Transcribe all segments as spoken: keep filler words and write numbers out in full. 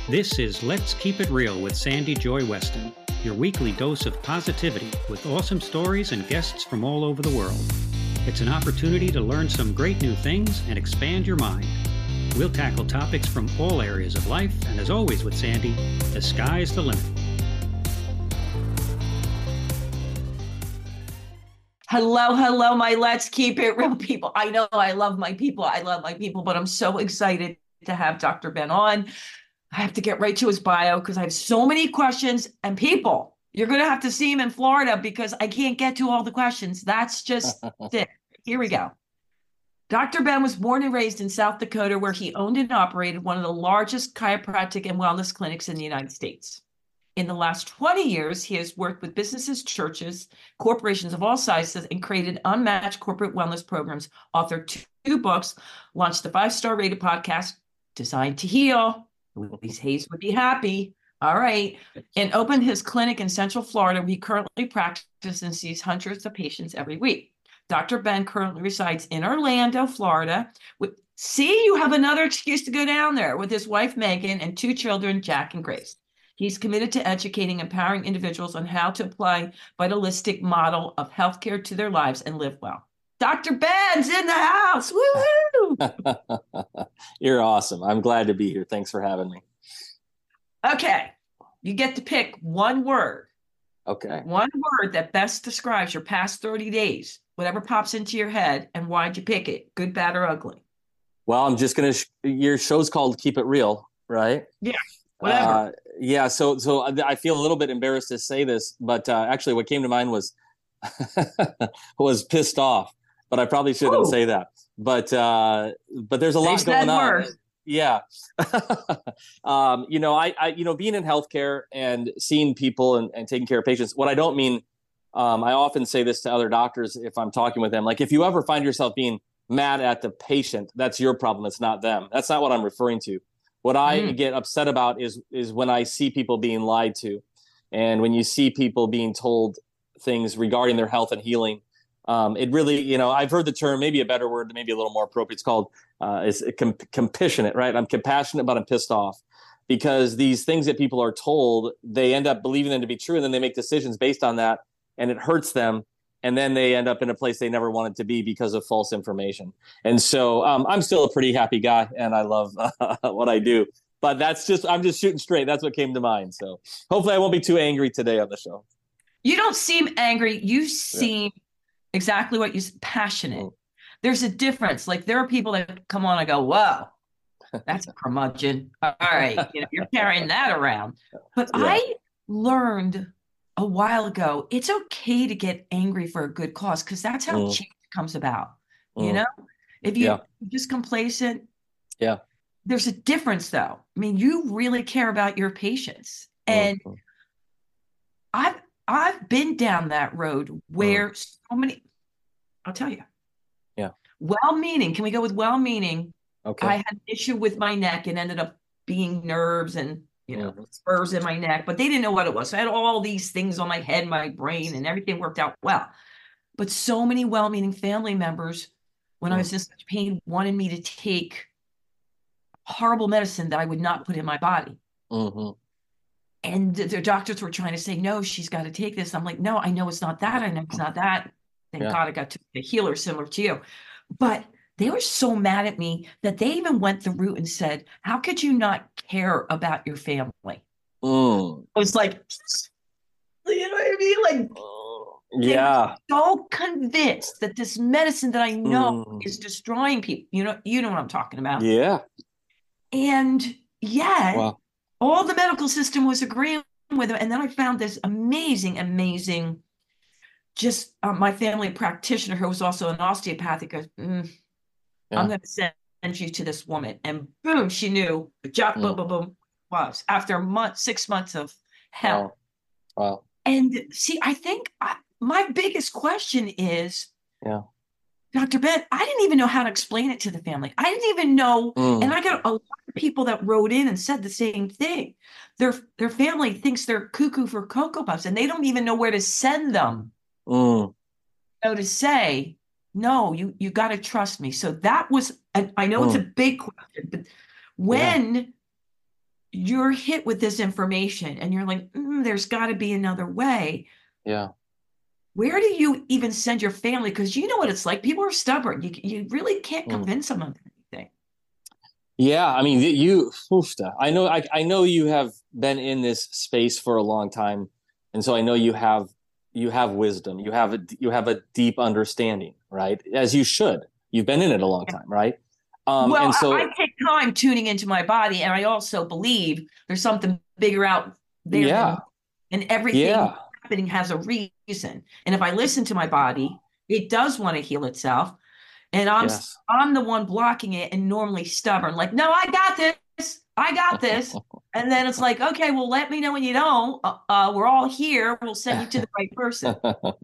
This is Let's Keep It Real with Sandy Joy Weston, your weekly dose of positivity with awesome stories and guests from all over the world. It's an opportunity to learn some great new things and expand your mind. We'll tackle topics from all areas of life, and as always with Sandy, the sky's the limit. Hello, hello, my Let's Keep It Real people. I know I love my people. I love my people, but I'm so excited to have Doctor Ben on. I have to get right to his bio because I have so many questions. And people, you're going to have to see him in Florida because I can't get to all the questions. That's just it. Here we go. Doctor Ben was born and raised in South Dakota, where he owned and operated one of the largest chiropractic and wellness clinics in the United States. In the last twenty years, he has worked with businesses, churches, corporations of all sizes, and created unmatched corporate wellness programs, authored two books, launched a five-star rated podcast, Designed to Heal. Louise Hayes would be happy. All right. And opened his clinic in Central Florida, where he currently practices and sees hundreds of patients every week. Doctor Ben currently resides in Orlando, Florida. With, see, you have another excuse to go down there with his wife, Megan, and two children, Jack and Grace. He's committed to educating and empowering individuals on how to apply vitalistic model of healthcare to their lives and live well. Doctor Ben's in the house. Woo-hoo! You're awesome. I'm glad to be here. Thanks for having me. Okay. You get to pick one word. Okay. One word that best describes your past thirty days, whatever pops into your head, and why'd you pick it? Good, bad, or ugly? Well, I'm just going to, sh- your show's called Keep It Real, right? Yeah. Whatever. Uh, yeah. So, so I feel a little bit embarrassed to say this, but uh, actually what came to mind was, was pissed off, but I probably shouldn't Ooh. say that. But, uh, but there's a lot There's going on. Word. Yeah. um, you know, I, I, you know, being in healthcare and seeing people and, and taking care of patients, what I don't mean, um, I often say this to other doctors if I'm talking with them, like if you ever find yourself being mad at the patient, that's your problem. It's not them. That's not what I'm referring to. What I mm. get upset about is is when I see people being lied to, and when you see people being told things regarding their health and healing. Um, it really, you know, I've heard the term, maybe a better word, maybe a little more appropriate. It's called uh, is com- compassionate, right? I'm compassionate, but I'm pissed off because these things that people are told, they end up believing them to be true, and then they make decisions based on that, and it hurts them. And then they end up in a place they never wanted to be because of false information. And so um, I'm still a pretty happy guy, and I love uh, what I do. But that's just, I'm just shooting straight. That's what came to mind. So hopefully I won't be too angry today on the show. You don't seem angry. You seem yeah. exactly what you passionate. Mm. There's a difference. Like there are people that come on and go, whoa, that's a curmudgeon. All right, you know, you're carrying that around. But yeah. I learned a while ago, it's okay to get angry for a good cause because that's how mm. change comes about. Mm. You know, if you, yeah. you're just complacent, yeah, there's a difference though. I mean, you really care about your patients, and mm. I've I've been down that road where mm. so many. I'll tell you. Yeah. Well-meaning. Can we go with well-meaning? Okay. I had an issue with my neck and ended up being nerves and. you know, mm. spurs in my neck, but they didn't know what it was. So I had all these things on my head, my brain, and everything worked out well. But so many well-meaning family members, when mm. I was in such pain, wanted me to take horrible medicine that I would not put in my body. Mm-hmm. And their doctors were trying to say, no, she's got to take this. I'm like, no, I know it's not that. I know it's not that. Thank yeah. God I got to a healer similar to you. But they were so mad at me that they even went the route and said, how could you not care about your family? Mm. I was like, you know what I mean? Like, yeah. so convinced that this medicine that I know mm. is destroying people. You know, you know what I'm talking about. Yeah. And yet, wow. all the medical system was agreeing with them. And then I found this amazing, amazing, just uh, my family practitioner who was also an osteopathic goes, mm, yeah. I'm going to send you to this woman. And boom, she knew, job, mm. boom, boom, boom, was after a month, six months of hell. Wow. wow. And see, I think I, my biggest question is, yeah. Doctor Ben, I didn't even know how to explain it to the family. I didn't even know. Mm. And I got a lot of people that wrote in and said the same thing. Their, their family thinks they're cuckoo for Cocoa Puffs and they don't even know where to send them. Mm. So to say, no, you, you got to trust me. So that was, I know mm. it's a big question, but when yeah. you're hit with this information and you're like, mm, there's got to be another way. Yeah. Where do you even send your family? Because you know what it's like. People are stubborn. You you really can't Mm. convince them of anything. Yeah, I mean, you, oofta. I know, I, I know you have been in this space for a long time, and so I know you have, you have wisdom. You have a, you have a deep understanding, right? As you should. You've been in it a long time, right? Um, Well, and so, I, I take time tuning into my body, and I also believe there's something bigger out there yeah, than, and everything yeah, happening has a reason. And if I listen to my body, it does want to heal itself. And I'm yes. I'm the one blocking it and normally stubborn, like, no, I got this. I got this. And then it's like, okay, well, let me know when you don't. Uh, uh, we're all here. We'll send you to the right person.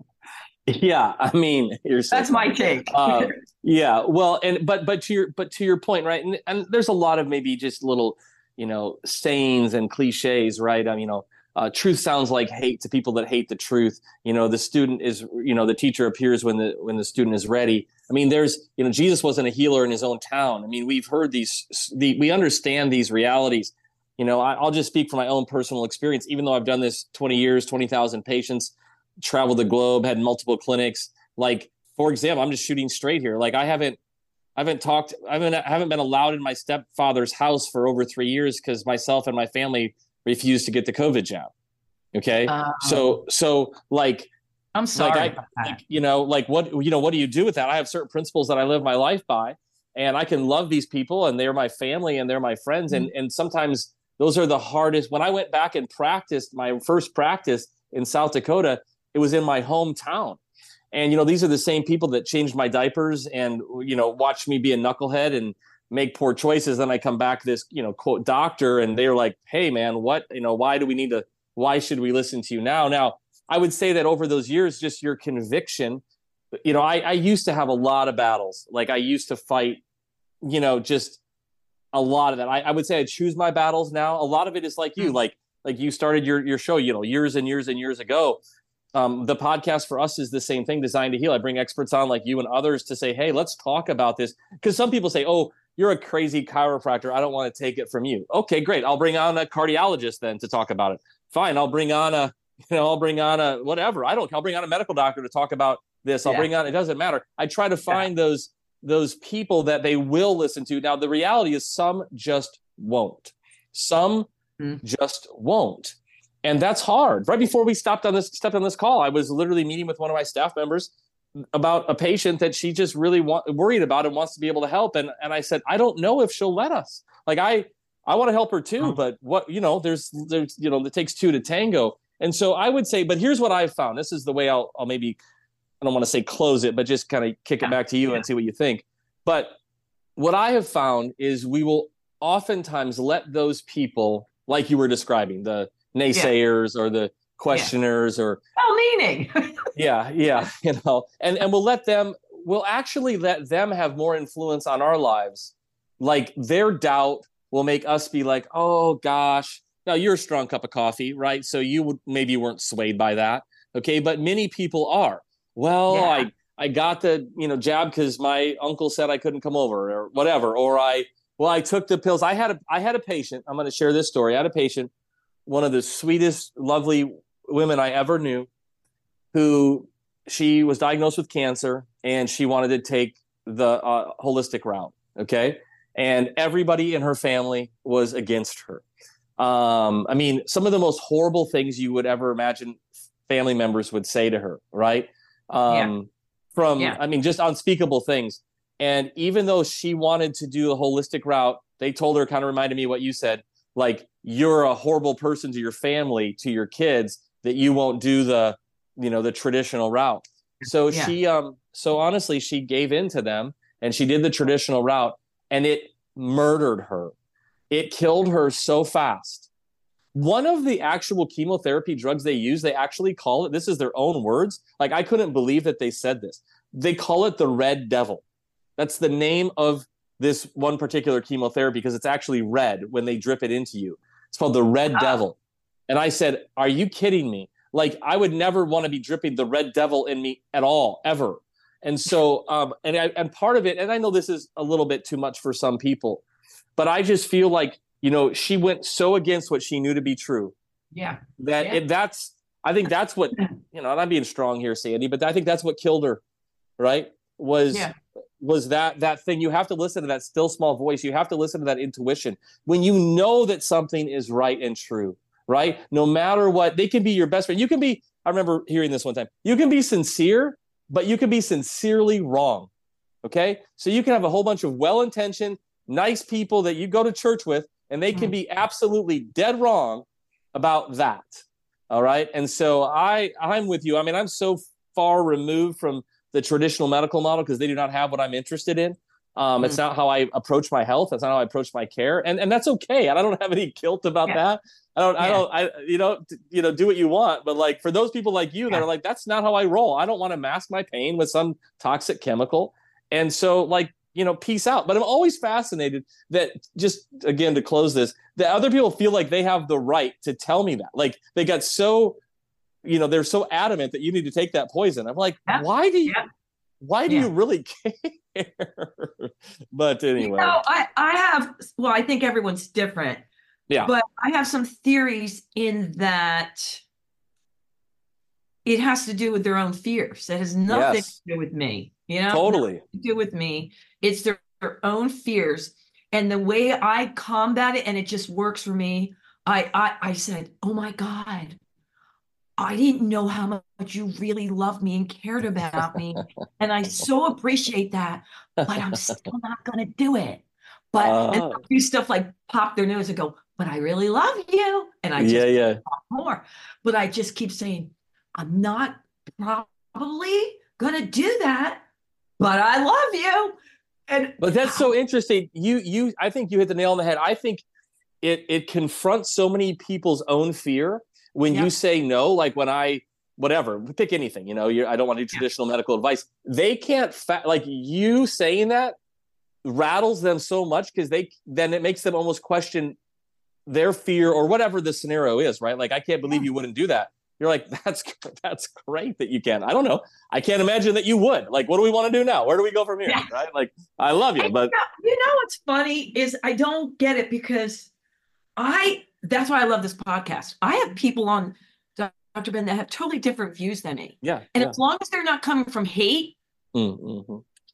Yeah, I mean, you're so That's my take. uh, yeah, well, and but but to your but to your point, right? And, and there's a lot of maybe just little, you know, sayings and cliches, right? I mean, you know, uh, truth sounds like hate to people that hate the truth. You know, the student is, you know, the teacher appears when the when the student is ready. I mean, there's, you know, Jesus wasn't a healer in his own town. I mean, we've heard these, the, we understand these realities. You know, I, I'll just speak from my own personal experience. Even though I've done this twenty years, twenty thousand patients, traveled the globe, had multiple clinics. Like, for example, I'm just shooting straight here. Like, I haven't, I haven't talked, I haven't, I haven't been allowed in my stepfather's house for over three years because myself and my family refused to get the COVID jab. Okay, Um, so so like. I'm sorry. Like I, like, you know, like what, you know, what do you do with that? I have certain principles that I live my life by, and I can love these people and they're my family and they're my friends. Mm-hmm. And, and sometimes those are the hardest. When I went back and practiced my first practice in South Dakota, it was in my hometown. And, you know, these are the same people that changed my diapers and, you know, watched me be a knucklehead and make poor choices. Then I come back, this, you know, quote, doctor, and they're like, hey, man, what, you know, why do we need to, why should we listen to you now? Now, I would say that over those years, just your conviction, you know, I, I used to have a lot of battles. Like I used to fight, you know, just a lot of that. I, I would say I choose my battles now. A lot of it is like you, like, like you started your, your show, you know, years and years and years ago. Um, the podcast for us is the same thing, Designed to Heal. I bring experts on like you and others to say, hey, let's talk about this. Because some people say, oh, you're a crazy chiropractor. I don't want to take it from you. Okay, great. I'll bring on a cardiologist then to talk about it. Fine. I'll bring on a, you know, I'll bring on a whatever. I don't. I'll bring on a medical doctor to talk about this. I'll yeah. bring on. It doesn't matter. I try to find yeah. those those people that they will listen to. Now, the reality is, some just won't. Some mm. just won't, and that's hard. Right before we stopped on this stepped on this call, I was literally meeting with one of my staff members about a patient that she just really want, worried about and wants to be able to help. And and I said, I don't know if she'll let us. Like I I want to help her too, oh. but what you know, there's there's you know, it takes two to tango. And so I would say, but here's what I've found. This is the way I'll, I'll maybe, I don't want to say close it, but just kind of kick it back to you yeah. and see what you think. But what I have found is we will oftentimes let those people, like you were describing, the naysayers yeah. or the questioners yeah. or oh, meaning. yeah, yeah, you know, and, and we'll let them, we'll actually let them have more influence on our lives. Like their doubt will make us be like, oh gosh. Now you're a strong cup of coffee, right? So you would maybe weren't swayed by that. Okay. But many people are. Well, yeah. I, I got the, you know, jab because my uncle said I couldn't come over or whatever. Or I, well, I took the pills. I had a, I had a patient. I'm going to share this story. I had a patient, one of the sweetest, lovely women I ever knew, who she was diagnosed with cancer and she wanted to take the uh, holistic route. Okay. And everybody in her family was against her. Um, I mean, some of the most horrible things you would ever imagine family members would say to her, right? Um, yeah. From, yeah. I mean, just unspeakable things. And even though she wanted to do a holistic route, they told her, kind of reminded me of what you said, like, you're a horrible person to your family, to your kids, that you won't do the, you know, the traditional route. So yeah. she, um, so honestly, she gave in to them and she did the traditional route and it murdered her. It killed her so fast. One of the actual chemotherapy drugs they use, they actually call it, this is their own words. Like, I couldn't believe that they said this. They call it the red devil. That's the name of this one particular chemotherapy because it's actually red when they drip it into you. It's called the red wow. devil. And I said, are you kidding me? Like, I would never want to be dripping the red devil in me at all, ever. And so, um, and I, and part of it, and I know this is a little bit too much for some people, but I just feel like you know, she went so against what she knew to be true. Yeah. That yeah. it, that's, I think that's what, you know, and I'm being strong here, Sandy, but I think that's what killed her, right? Was, yeah. was that, that thing. You have to listen to that still small voice. You have to listen to that intuition when you know that something is right and true, right? No matter what, they can be your best friend. You can be, I remember hearing this one time, you can be sincere, but you can be sincerely wrong. Okay. So you can have a whole bunch of well-intentioned, nice people that you go to church with, and they can be absolutely dead wrong about that. All right. And so I, I'm with you. I mean, I'm so far removed from the traditional medical model because they do not have what I'm interested in. Um, mm. It's not how I approach my health. That's not how I approach my care. And and that's okay. And I don't have any guilt about yeah. that. I don't, yeah. I don't, I, you know, you know, do what you want. But like for those people like you yeah. that are like, that's not how I roll. I don't want to mask my pain with some toxic chemical. And so like, you know, peace out. But I'm always fascinated that, just again, to close this, that other people feel like they have the right to tell me that. Like they got so, you know, they're so adamant that you need to take that poison. I'm like, yeah. why do you, yeah. why do yeah. you really care? But anyway. You know, I, I have, well, I think everyone's different. Yeah. But I have some theories in that it has to do with their own fears. It has nothing yes. to do with me. You know, totally nothing to do with me. It's their, their own fears, and the way I combat it, and it just works for me. I, I, I said, "Oh my God, I didn't know how much you really loved me and cared about me, and I so appreciate that. But I'm still not going to do it." But uh, and do stuff like pop their nose and go, "But I really love you," and I just yeah, yeah. talk more. But I just keep saying, "I'm not probably going to do that." But I love you. And but that's so interesting. You, you, I think you hit the nail on the head. I think it, it confronts so many people's own fear when yep. you say no, like when I, whatever, pick anything, you know, you're, I don't want to do traditional yeah. medical advice. They can't fa- like you saying that rattles them so much because they, then it makes them almost question their fear or whatever the scenario is, right? Like, I can't believe yeah. you wouldn't do that. You're like, that's that's great that you can. I don't know. I can't imagine that you would. Like, what do we want to do now? Where do we go from here? Yeah. Right? Like, I love you, and but you know, you know what's funny is I don't get it because I. That's why I love this podcast. I have people on Doctor Ben that have totally different views than me. Yeah. And yeah. as long as they're not coming from hate, mm-hmm.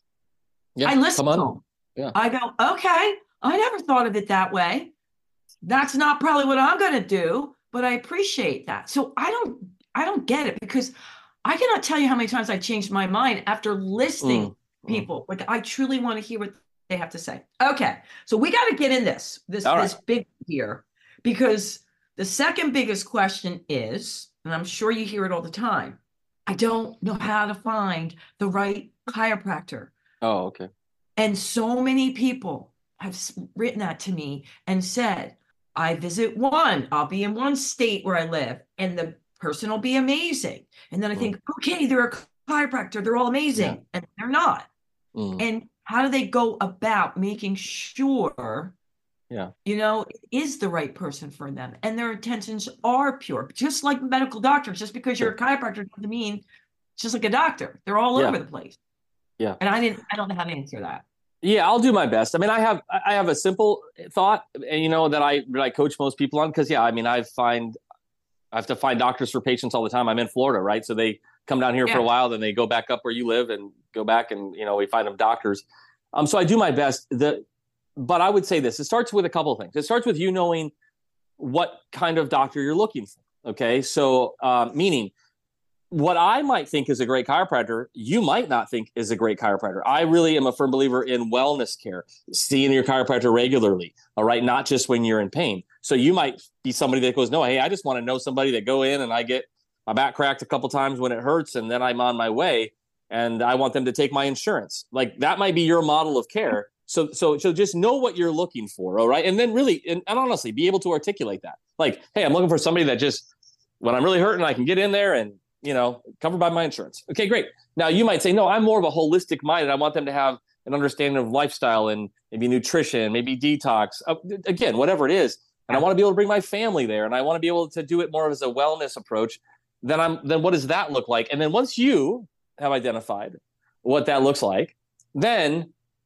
yeah, I listen come to on. them. Yeah. I go, okay. I never thought of it that way. That's not probably what I'm going to do. But I appreciate that. So I don't, I don't get it because I cannot tell you how many times I changed my mind after listening mm, to people. Mm. Like I truly want to hear what they have to say. Okay. So we got to get in this, this, All this right. big here, because the second biggest question is, and I'm sure you hear it all the time, I don't know how to find the right chiropractor. Oh, okay. And so many people have written that to me and said, I visit one, I'll be in one state where I live, and the person will be amazing. And then I think, mm. okay, they're a chiropractor, they're all amazing, yeah. and they're not. Mm. And how do they go about making sure, yeah, you know, it is the right person for them and their intentions are pure? Just like medical doctors, just because you're sure. a chiropractor doesn't mean it's just like a doctor. They're all yeah. over the place. Yeah. And I didn't, I don't know how to answer that. Yeah, I'll do my best. I mean, I have I have a simple thought, and you know that I that I coach most people on because yeah, I mean, I find I have to find doctors for patients all the time. I'm in Florida, right? So they come down here yeah. for a while, then they go back up where you live and go back, and you know we find them doctors. Um, so I do my best. The but I would say this: it starts with a couple of things. It starts with you knowing what kind of doctor you're looking for. Okay, so uh, meaning. What I might think is a great chiropractor, you might not think is a great chiropractor. I really am a firm believer in wellness care, seeing your chiropractor regularly, all right, not just when you're in pain. So you might be somebody that goes, no, hey, I just want to know somebody that go in and I get my back cracked a couple times when it hurts and then I'm on my way and I want them to take my insurance. Like that might be your model of care. So so so just know what you're looking for, all right? And then really, and, and honestly, be able to articulate that. Like, hey, I'm looking for somebody that just, when I'm really hurting, I can get in there and you know, covered by my insurance. Okay, great. Now you might say, no, I'm more of a holistic mind and I want them to have an understanding of lifestyle and maybe nutrition, maybe detox, uh, again, whatever it is. And I want to be able to bring my family there. And I want to be able to do it more as a wellness approach. Then I'm, then what does that look like? And then once you have identified what that looks like, then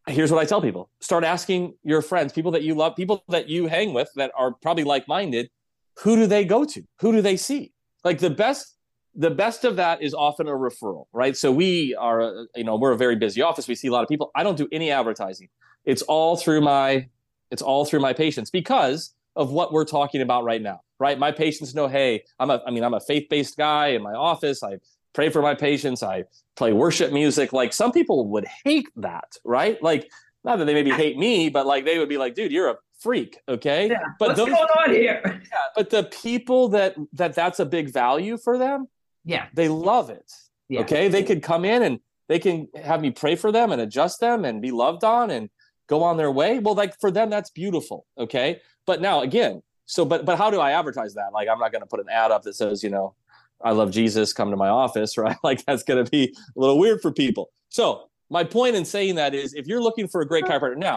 here's what I tell people. Start asking your friends, people that you love, people that you hang with that are probably like-minded, who do they go to? Who do they see? Like the best, the best of that is often a referral, right? So we are, you know, we're a very busy office. We see a lot of people. I don't do any advertising. It's all through my, it's all through my patients because of what we're talking about right now, right? My patients know, hey, I'm a, I mean, I'm a faith-based guy in my office. I pray for my patients. I play worship music. Like some people would hate that, right? Like not that they maybe hate me, but like they would be like, dude, you're a freak. Okay. Yeah. But What's those, going on here? yeah, but the people that, that that's a big value for them. Yeah. They love it. Yeah. Okay. They could come in and they can have me pray for them and adjust them and be loved on and go on their way. Well, like for them, that's beautiful. Okay. But now again, so, but, but how do I advertise that? Like, I'm not going to put an ad up that says, you know, I love Jesus, come to my office, right? Like that's going to be a little weird for people. So my point in saying that is if you're looking for a great chiropractor now,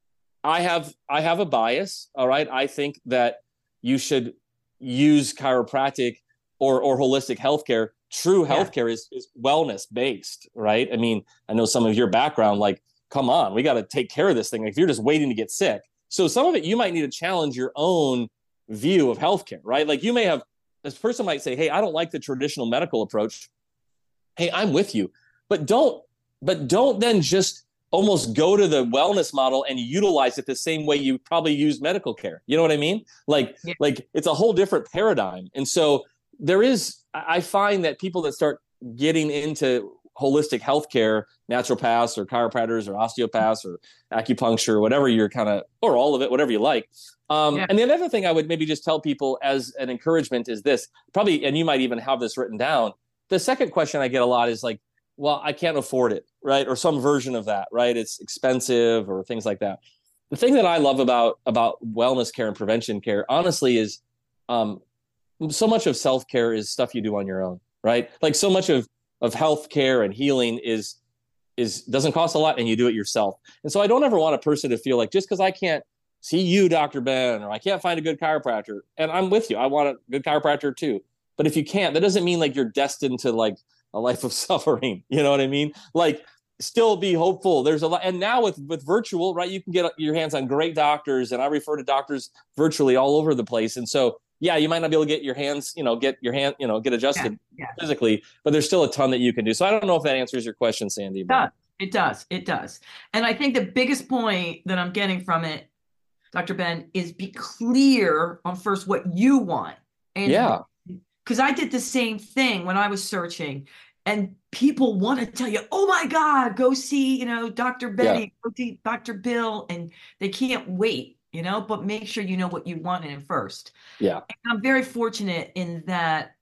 I have, I have a bias. All right. I think that you should use chiropractic or, or holistic healthcare. True healthcare yeah. is, is wellness based, right? I mean, I know some of your background, like, come on, we got to take care of this thing. Like if you're just waiting to get sick. So some of it, you might need to challenge your own view of healthcare, right? Like you may have, this person might say, hey, I don't like the traditional medical approach. Hey, I'm with you, but don't, but don't then just almost go to the wellness model and utilize it the same way you probably use medical care. You know what I mean? Like, yeah. like it's a whole different paradigm. And so there is, I find that people that start getting into holistic healthcare, naturopaths or chiropractors or osteopaths or acupuncture, or whatever you're kind of, or all of it, whatever you like. Um, yeah. And the other thing I would maybe just tell people as an encouragement is this, probably, and you might even have this written down. The second question I get a lot is like, well, I can't afford it, right? Or some version of that, right? It's expensive or things like that. The thing that I love about, about wellness care and prevention care, honestly, is um, so much of self-care is stuff you do on your own, right? Like so much of, of healthcare and healing is, is doesn't cost a lot and you do it yourself. And so I don't ever want a person to feel like just because I can't see you, Doctor Ben, or I can't find a good chiropractor, and I'm with you, I want a good chiropractor too. But if you can't, that doesn't mean like you're destined to like a life of suffering. You know what I mean? Like still be hopeful. There's a lot. And now with, with virtual, right, you can get your hands on great doctors, and I refer to doctors virtually all over the place. And so, yeah, you might not be able to get your hands, you know, get your hand, you know, get adjusted yeah, yeah. physically, but there's still a ton that you can do. So I don't know if that answers your question, Sandy. But... It does. It does. And I think the biggest point that I'm getting from it, Doctor Ben, is be clear on first what you want. And yeah. Because I did the same thing when I was searching, and people want to tell you, oh my God, go see, you know, Doctor Betty, yeah. go see Doctor Bill, and they can't wait, you know, but make sure you know what you want in first. Yeah. And I'm very fortunate in that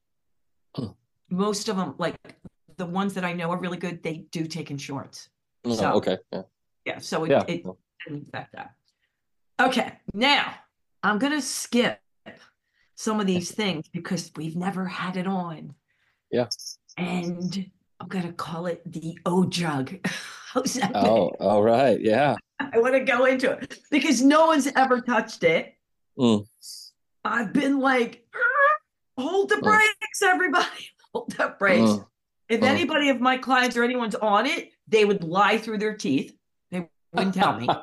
most of them, like the ones that I know are really good, they do take insurance. Oh, so, okay. Yeah. Yeah. So it, yeah. it didn't affect that. Okay. Now I'm going to skip some of these things because we've never had it on. Yeah. And I'm going to call it the O jug. How's that? Oh, all right. Yeah. I want to go into it because no one's ever touched it. Mm. I've been like, hold the brakes, mm. everybody. Hold the brakes. Mm. If mm. anybody of my clients or anyone's on it, they would lie through their teeth. They wouldn't tell me.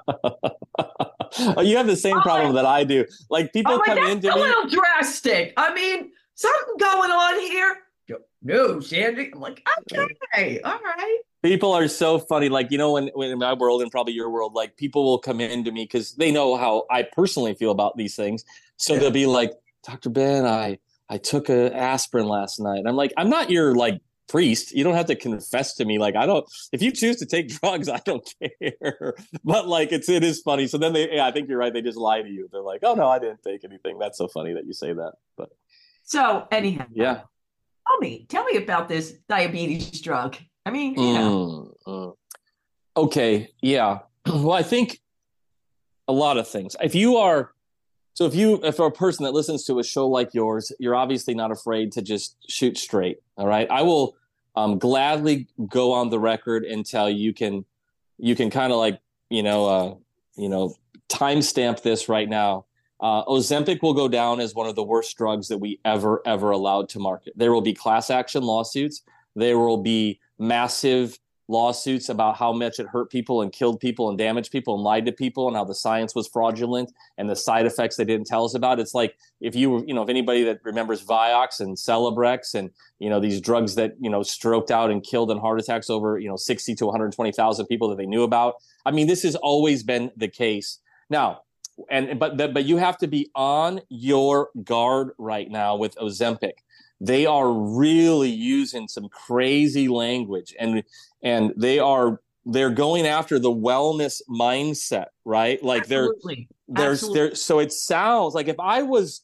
Oh, you have the same oh, problem that I do. Like people oh, come that's into a me. little drastic. I mean, something going on here. No, Sandy. I'm like, okay, all right. People are so funny. Like, you know, when, when in my world and probably your world, like people will come into me because they know how I personally feel about these things. So yeah. they'll be like, Doctor Ben, I, I took a aspirin last night. And I'm like, I'm not your like priest. You don't have to confess to me. Like, I don't, if you choose to take drugs, I don't care. But like, it's, it is funny. So then they, yeah, I think you're right. They just lie to you. They're like, oh no, I didn't take anything. That's so funny that you say that. But so anyhow, yeah. Tell me, tell me about this diabetes drug. I mean, you know. Mm, mm. Okay. Yeah. Well, I think a lot of things. If you are, so if you, if a person that listens to a show like yours, you're obviously not afraid to just shoot straight. All right. I will um, gladly go on the record and tell you can, you can kind of like, you know, uh, you know, timestamp this right now. Uh, Ozempic will go down as one of the worst drugs that we ever, ever allowed to market. There will be class action lawsuits. There will be massive lawsuits about how much it hurt people and killed people and damaged people and lied to people and how the science was fraudulent and the side effects they didn't tell us about. It's like if you were, you know, if anybody that remembers Vioxx and Celebrex and, you know, these drugs that, you know, stroked out and killed in heart attacks over, you know, sixty to one hundred twenty thousand people that they knew about. I mean, this has always been the case. Now, and but but you have to be on your guard right now with Ozempic. They are really using some crazy language, and and they are they're going after the wellness mindset, right? Like Absolutely. they're they're Absolutely. they're so it sounds like if I was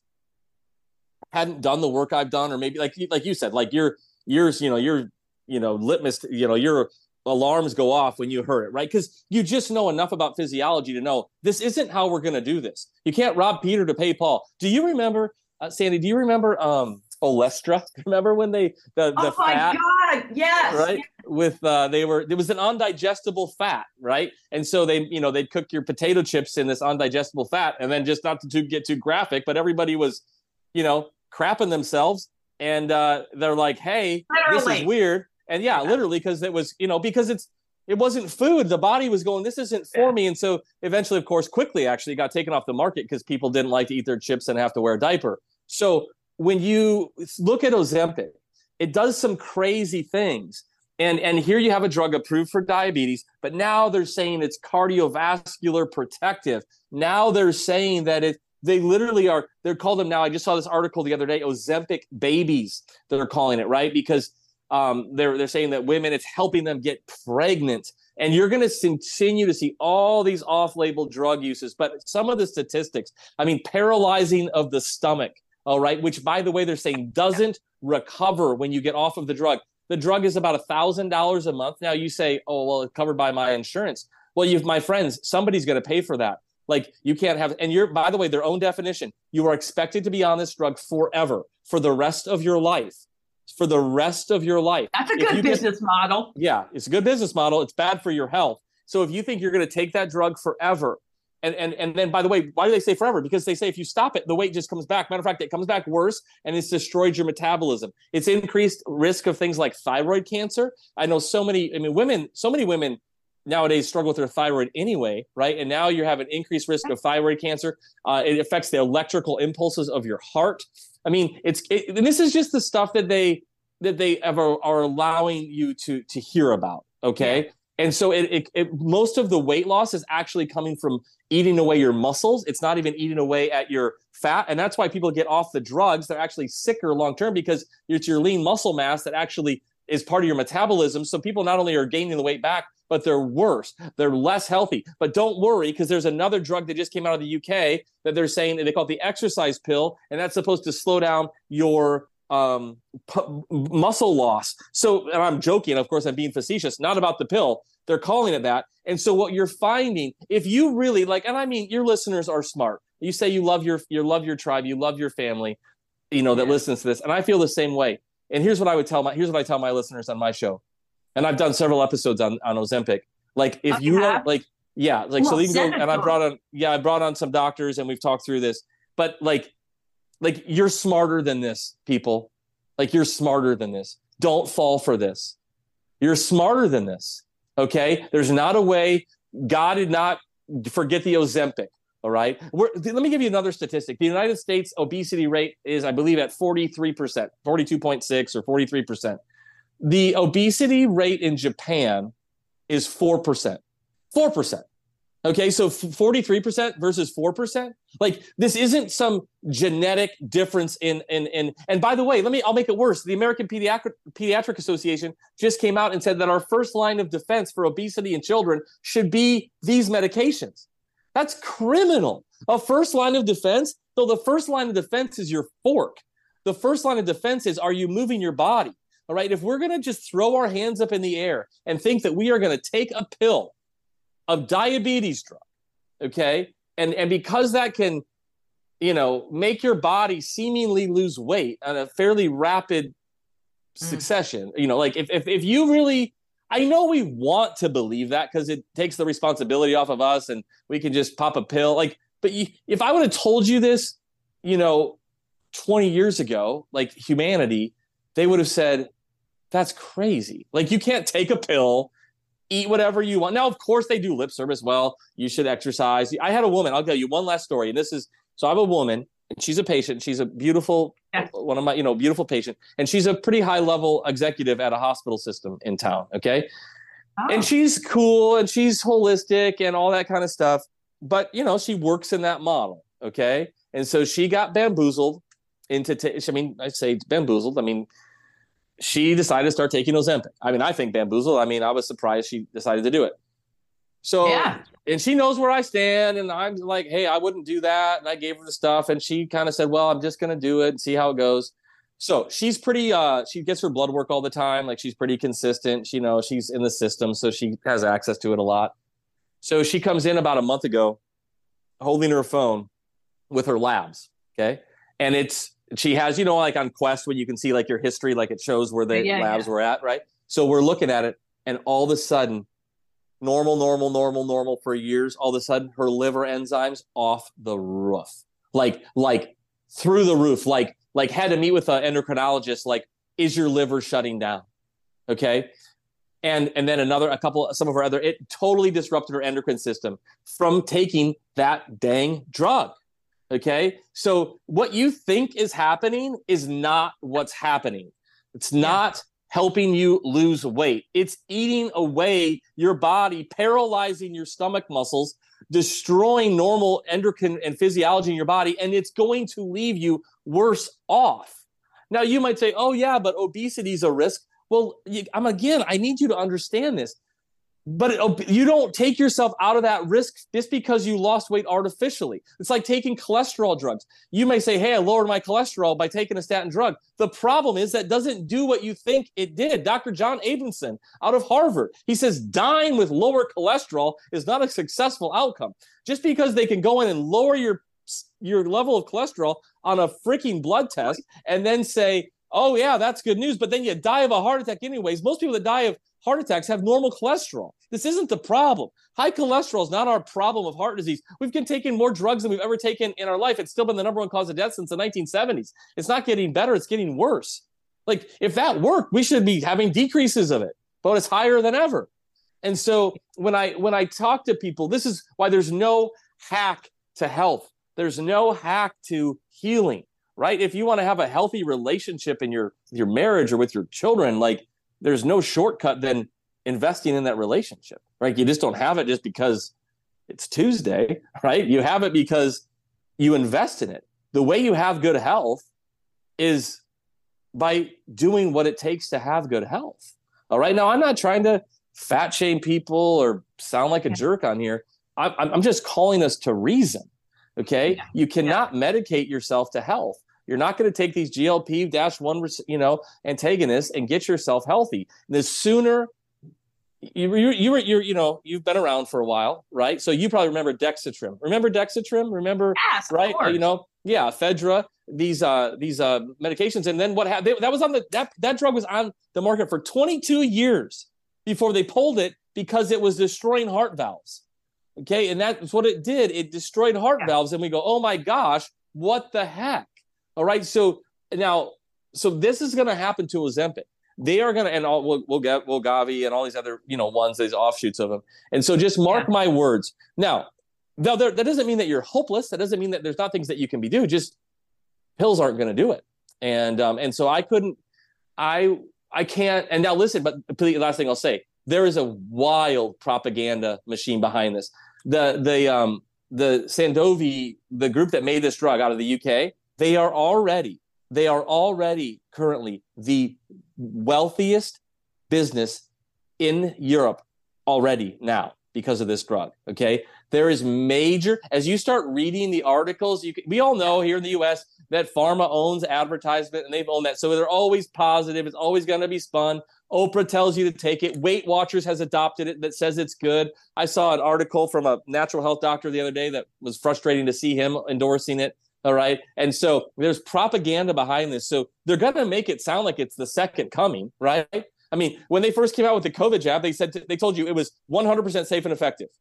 hadn't done the work I've done, or maybe like like you said, like your yours, you know, your you know litmus, you know, your alarms go off when you heard it, right? Because you just know enough about physiology to know this isn't how we're going to do this. You can't rob Peter to pay Paul. Do you remember, uh, Sandy? Do you remember um, Olestra? Remember when they the the Oh my fat, God! Yes. right? Yes. With uh, they were there was an undigestible fat, right? And so they you know they'd cook your potato chips in this undigestible fat, and then just not to, to get too graphic, but everybody was, you know, crapping themselves, and uh, they're like, hey, Literally. this is weird. And yeah, Yeah. literally, because it was, you know, because it's, it wasn't food. The body was going, this isn't for Yeah. me. And so eventually, of course, quickly actually got taken off the market because people didn't like to eat their chips and have to wear a diaper. So when you look at Ozempic, it does some crazy things. And, and here you have a drug approved for diabetes, but now they're saying it's cardiovascular protective. Now they're saying that it, they literally are, they're called them now. I just saw this article the other day, Ozempic babies, they're calling it, right? Because Um, they're they're saying that women, it's helping them get pregnant, and you're going to continue to see all these off-label drug uses. But some of the statistics, I mean, paralyzing of the stomach, all right, which by the way they're saying doesn't recover when you get off of the drug. The drug is about a thousand dollars a month. Now you say, oh well, it's covered by my insurance. Well, you've my friends, somebody's going to pay for that. Like you can't have, and you're by the way, their own definition, you are expected to be on this drug forever for the rest of your life. For the rest of your life. That's a If good you business get, model. Yeah, it's a good business model. It's bad for your health. So if you think you're going to take that drug forever, and, and and then by the way, why do they say forever? Because they say if you stop it, the weight just comes back. Matter of fact, it comes back worse, and it's destroyed your metabolism. It's increased risk of things like thyroid cancer. I know so many, I mean, women, so many women nowadays struggle with their thyroid anyway, right? And now you have an increased risk of thyroid cancer. Uh, it affects the electrical impulses of your heart. I mean, it's it, and this is just the stuff that they that they ever are allowing you to to hear about. Okay. Yeah. And so it, it, it most of the weight loss is actually coming from eating away your muscles. It's not even eating away at your fat. And that's why people get off the drugs. They're actually sicker long term because it's your lean muscle mass that actually is part of your metabolism. So people not only are gaining the weight back, but they're worse. They're less healthy. But don't worry, because there's another drug that just came out of the U K that they're saying, they call it the exercise pill, and that's supposed to slow down your um p- muscle loss. So, and I'm joking, of course I'm being facetious, not about the pill, they're calling it that. And so what you're finding, if you really like, and I mean your listeners are smart, you say you love your you love your tribe, you love your family, you know, that Yeah. listens to this, and I feel the same way. And here's what I would tell my here's what I tell my listeners on my show, and I've done several episodes on on Ozempic. Like if Oh, you you are have? like yeah like Well, so you can send go, it and I to brought on yeah I brought on some doctors and we've talked through this, but like like you're smarter than this, people. Like you're smarter than this. Don't fall for this. You're smarter than this. Okay. There's not a way. God did not forget the Ozempic. All right. We're, let me give you another statistic. The United States obesity rate is, I believe, at forty-three percent, forty-two point six or forty-three percent. The obesity rate in Japan is four percent. four percent. Okay, so forty-three percent versus four percent. Like this isn't some genetic difference in in in. And by the way, let me I'll make it worse. The American Pediatric Pediatric Association just came out and said that our first line of defense for obesity in children should be these medications. That's criminal. A first line of defense. So the first line of defense is your fork. The first line of defense is, are you moving your body? All right. If we're going to just throw our hands up in the air and think that we are going to take a pill of diabetes drug, okay, and and because that can, you know, make your body seemingly lose weight on a fairly rapid succession, mm. you know, like if if if you really, I know we want to believe that because it takes the responsibility off of us and we can just pop a pill, like, but you, if I would have told you this, you know, twenty years ago, like humanity, they would have said, that's crazy. Like you can't take a pill eat whatever you want. Now, of course, they do lip service. Well, you should exercise. I had a woman. I'll tell you one last story. And this is, so I have a woman and she's a patient. She's a beautiful, yes. one of my, you know, beautiful patient. And she's a pretty high level executive at a hospital system in town. Okay. Oh. And she's cool and she's holistic and all that kind of stuff. But, you know, she works in that model. Okay. And so she got bamboozled into, t- I mean, I say bamboozled. I mean, she decided to start taking Ozempic. I mean, I think bamboozled. I mean, I was surprised she decided to do it. So, yeah. And she knows where I stand. And I'm like, hey, I wouldn't do that. And I gave her the stuff. And she kind of said, well, I'm just going to do it and see how it goes. So she's pretty, uh, she gets her blood work all the time. Like she's pretty consistent. She knows she's in the system. So she has access to it a lot. So she comes in about a month ago holding her phone with her labs. Okay. And it's, she has, you know, like on Quest when you can see like your history, like it shows where the yeah, labs yeah. were at, right? So we're looking at it and all of a sudden, normal, normal, normal, normal for years, all of a sudden her liver enzymes off the roof, like, like through the roof, like, like had to meet with an endocrinologist, like, is your liver shutting down? Okay. And, and then another, a couple, some of her other, it totally disrupted her endocrine system from taking that dang drug. Okay. So what you think is happening is not what's happening. It's not yeah. helping you lose weight. It's eating away your body, paralyzing your stomach muscles, destroying normal endocrine and physiology in your body. And it's going to leave you worse off. Now you might say, oh yeah, but obesity is a risk. Well, you, I'm again, I need you to understand this. But it, you don't take yourself out of that risk just because you lost weight artificially. It's like taking cholesterol drugs. You may say, hey, I lowered my cholesterol by taking a statin drug. The problem is that doesn't do what you think it did. Doctor John Abramson out of Harvard, he says dying with lower cholesterol is not a successful outcome. Just because they can go in and lower your, your level of cholesterol on a freaking blood test and then say, oh, yeah, that's good news. But then you die of a heart attack anyways. Most people that die of heart attacks have normal cholesterol. This isn't the problem. High cholesterol is not our problem of heart disease. We've been taking more drugs than we've ever taken in our life. It's still been the number one cause of death since the nineteen seventies. It's not getting better. It's getting worse. Like if that worked, we should be having decreases of it, but it's higher than ever. And so when I, when I talk to people, this is why there's no hack to health. There's no hack to healing, right? If you want to have a healthy relationship in your, your marriage or with your children, like, there's no shortcut than investing in that relationship, right? You just don't have it just because it's Tuesday, right? You have it because you invest in it. The way you have good health is by doing what it takes to have good health. All right. Now, I'm not trying to fat shame people or sound like a yeah. jerk on here. I'm, I'm just calling us to reason. Okay. Yeah. You cannot yeah. medicate yourself to health. You're not going to take these G L P one, you know, antagonists and get yourself healthy. And the sooner you you you you're you know you've been around for a while, right? So you probably remember Dexatrim. Remember Dexatrim? Remember, yes, right? You know, yeah, Ephedra. These uh these uh medications, and then what happened? That was on the that that drug was on the market for twenty-two years before they pulled it because it was destroying heart valves. Okay, and that's what it did. It destroyed heart yeah. valves, and we go, oh my gosh, what the heck? All right, so now, so this is going to happen to Ozempic. They are going to, and all, we'll, we'll get Wegovy and all these other, you know, ones, these offshoots of them. And so just mark yeah. my words. Now, now there, that doesn't mean that you're hopeless. That doesn't mean that there's not things that you can be do. Just pills aren't going to do it. And um, and so I couldn't, I I can't. And now listen, but the last thing I'll say, there is a wild propaganda machine behind this. The the um the Sandovi, the group that made this drug out of the U K. They are already, they are already currently the wealthiest business in Europe already now because of this drug. Okay. There is major, as you start reading the articles, you can, we all know here in the U S that pharma owns advertisement and they've owned that. So they're always positive. It's always going to be spun. Oprah tells you to take it. Weight Watchers has adopted it that says it's good. I saw an article from a natural health doctor the other day that was frustrating to see him endorsing it. All right. And so there's propaganda behind this. So they're going to make it sound like it's the second coming. Right. I mean, when they first came out with the COVID jab, they said, t- they told you it was one hundred percent safe and effective.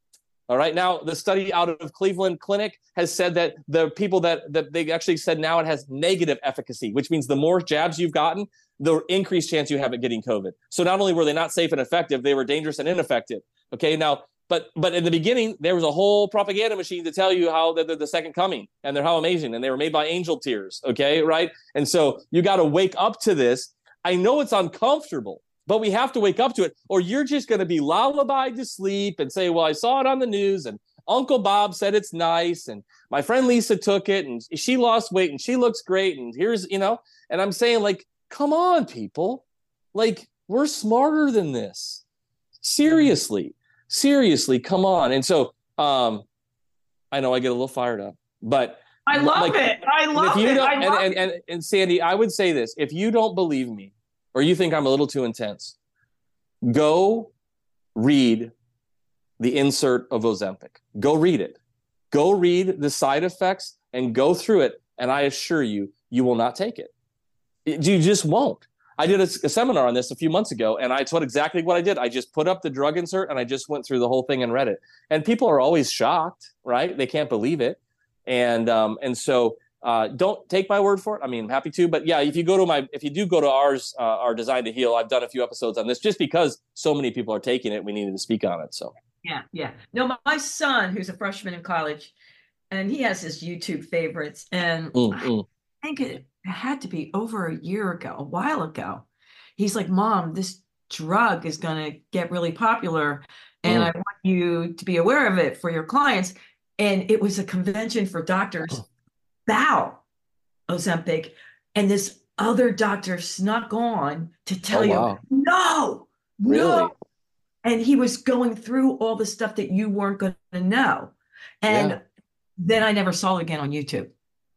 All right. Now, the study out of Cleveland Clinic has said that the people that, that they actually said now it has negative efficacy, which means the more jabs you've gotten, the increased chance you have at getting COVID. So not only were they not safe and effective, they were dangerous and ineffective. Okay. Now, but but in the beginning, there was a whole propaganda machine to tell you how they're the second coming and they're how amazing and they were made by angel tears. Okay. Right. And so you got to wake up to this. I know it's uncomfortable, but we have to wake up to it, or you're just going to be lullabied to sleep and say, well, I saw it on the news and Uncle Bob said it's nice. And my friend Lisa took it and she lost weight and she looks great. And here's, you know, and I'm saying, like, come on, people, like, we're smarter than this. Seriously, seriously, come on. And so um, I know I get a little fired up, but I love like, it. I love if you it. don't, I and, love and, and, and Sandy, I would say this, if you don't believe me, or you think I'm a little too intense, go read the insert of Ozempic. Go read it. Go read the side effects and go through it. And I assure you, you will not take it. it you just won't. I did a, a seminar on this a few months ago, and I told exactly what I did. I just put up the drug insert, and I just went through the whole thing and read it. And people are always shocked, right? They can't believe it. And um, and so uh, don't take my word for it. I mean, I'm happy to. But yeah, if you go to my, if you do go to ours, uh, our Design to Heal, I've done a few episodes on this just because so many people are taking it. We needed to speak on it. So yeah, yeah. No, my, my son, who's a freshman in college, and he has his YouTube favorites, and mm, I mm. think it had to be over a year ago, a while ago. He's like, Mom, this drug is going to get really popular, and Mm. I want you to be aware of it for your clients. And it was a convention for doctors about Ozempic, and this other doctor snuck on to tell Oh, you, wow. no, Really? no. And he was going through all the stuff that you weren't going to know. And Yeah. then I never saw it again on YouTube,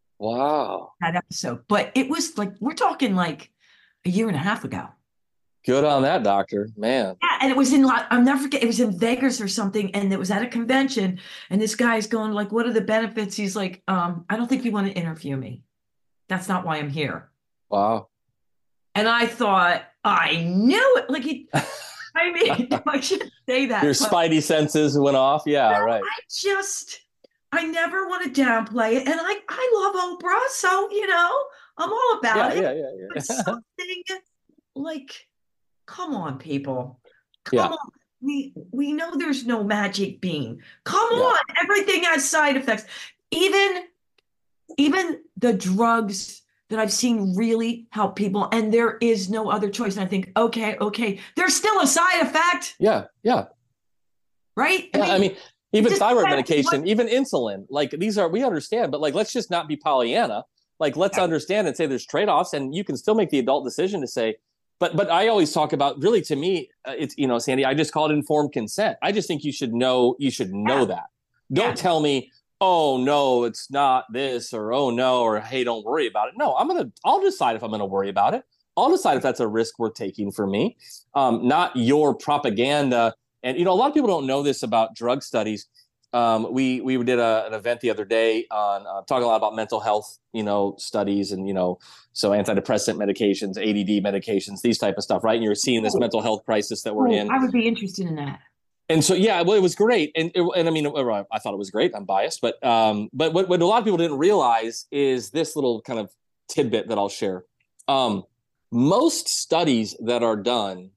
Wow. that episode. But it was like, we're talking like a year and a half ago. Good on that, doctor, man. Yeah, and it was in, like, I'll never forget, it was in Vegas or something, and it was at a convention, and this guy's going like, what are the benefits? He's like, um, I don't think you want to interview me. That's not why I'm here. Wow. And I thought, I knew it. Like, he, I mean, I shouldn't say that. Your but spidey senses went off. Yeah, no, right. I just, I never want to downplay it. And I, I love Oprah, so, you know, I'm all about Yeah, it. yeah, yeah, yeah. But something like, come on, people. Come Yeah. on. We we know there's no magic bean. Come Yeah. on. Everything has side effects. Even even the drugs that I've seen really help people, and there is no other choice. And I think, okay, okay, there's still a side effect, Yeah, yeah. right? Yeah, I mean, even just thyroid depends medication, what- even insulin, like these are, we understand, but like, let's just not be Pollyanna. Like, let's Yeah. understand and say there's trade-offs, and you can still make the adult decision to say, but, but I always talk about, really, to me, uh, it's, you know, Sandy, I just call it informed consent. I just think you should know, you should know Yeah. that. Don't Yeah. tell me, oh no, it's not this, or oh no, or hey, don't worry about it. No, I'm going to, I'll decide if I'm going to worry about it. I'll decide if that's a risk worth taking for me, um, not your propaganda. And, you know, a lot of people don't know this about drug studies. Um, we we did a, an event the other day on uh, talking a lot about mental health, you know, studies and, you know, so antidepressant medications, A D D medications, these type of stuff, right? And you're seeing this Oh. mental health crisis that we're Oh, in. I would be interested in that. And so, yeah, well, it was great. And, and I mean, I thought it was great. I'm biased. But um, but what, what a lot of people didn't realize is this little kind of tidbit that I'll share. Um, most studies that are done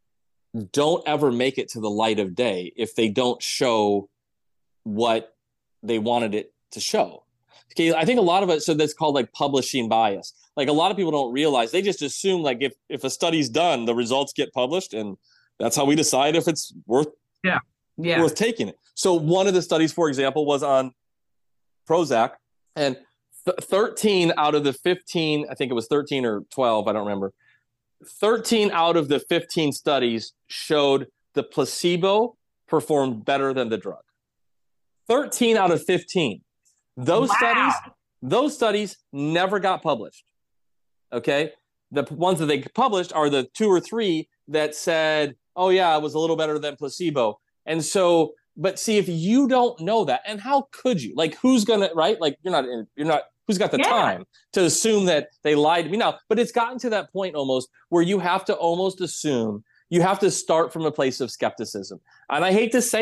don't ever make it to the light of day if they don't show what they wanted it to show. Okay, I think a lot of it, so that's called like publishing bias. Like a lot of people don't realize, they just assume like if, if a study's done, the results get published and that's how we decide if it's worth Yeah. worth taking it. So one of the studies, for example, was on Prozac, and th- thirteen out of the fifteen, I think it was thirteen or twelve, I don't remember. thirteen out of the fifteen studies showed the placebo performed better than the drug. thirteen out of fifteen. Those Wow. studies, those studies never got published. Okay? The p- ones that they published are the two or three that said, oh yeah, it was a little better than placebo. And so, but see, if you don't know that, and how could you? Like, who's gonna, right? Like, you're not, in, you're not, who's got the Yeah. time to assume that they lied to me now? But it's gotten to that point almost where you have to almost assume, you have to start from a place of skepticism. And I hate to say that,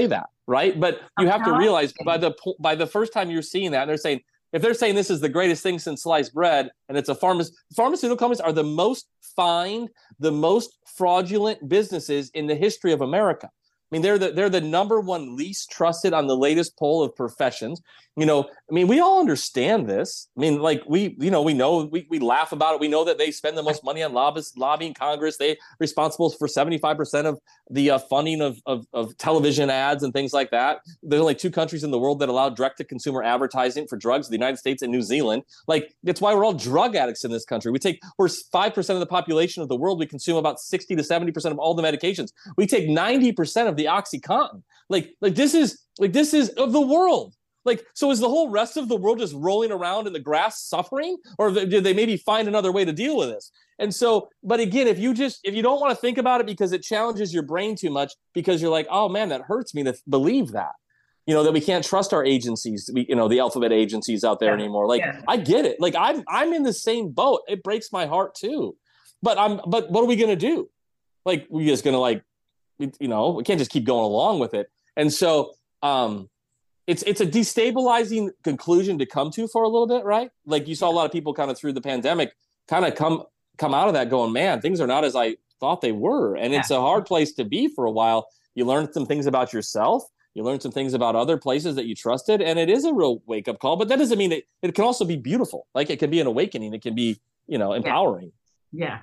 right? But you have to realize by the by the first time you're seeing that, and they're saying, if they're saying this is the greatest thing since sliced bread, and it's a pharmacy, pharmaceutical companies are the most fined, the most fraudulent businesses in the history of America. I mean, they're the they're the number one least trusted on the latest poll of professions. You know, I mean, we all understand this. I mean, like we, you know, we know we we laugh about it. We know that they spend the most money on lobbyists, lobbying Congress. They responsible for seventy-five percent of the uh, funding of, of of television ads and things like that. There's only two countries in the world that allow direct-to-consumer advertising for drugs: the United States and New Zealand. Like, that's why we're all drug addicts in this country. We take we're five percent of the population of the world. We consume about sixty to seventy percent of all the medications. We take ninety percent of the OxyContin. Like, like this is like this is of the world. Like, so is the whole rest of the world just rolling around in the grass suffering, or did they maybe find another way to deal with this? And so, but again, if you just if you don't want to think about it because it challenges your brain too much, because you're like, oh man, that hurts me to believe that, you know, that we can't trust our agencies, you know, the alphabet agencies out there yeah. anymore. Like, yeah. I get it. Like, I'm I'm in the same boat. It breaks my heart too. But I'm but what are we gonna do? Like, we're just gonna like, you know, we can't just keep going along with it. And so, um. It's it's a destabilizing conclusion to come to for a little bit, right? Like, you saw a lot of people kind of through the pandemic kind of come come out of that going, man, things are not as I thought they were. And yeah. it's a hard place to be for a while. You learn some things about yourself. You learn some things about other places that you trusted. And it is a real wake-up call. But that doesn't mean it, it can also be beautiful. Like, it can be an awakening. It can be, you know, empowering. Yeah. yeah.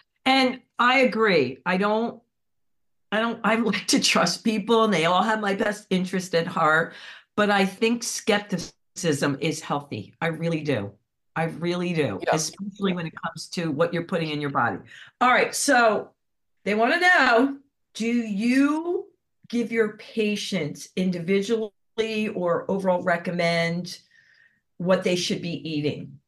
And I agree. I don't, I don't, I like to trust people, and they all have my best interest at heart. But I think skepticism is healthy. I really do. I really do, yeah. especially when it comes to what you're putting in your body. All right. So they want to know, do you give your patients individually or overall recommend what they should be eating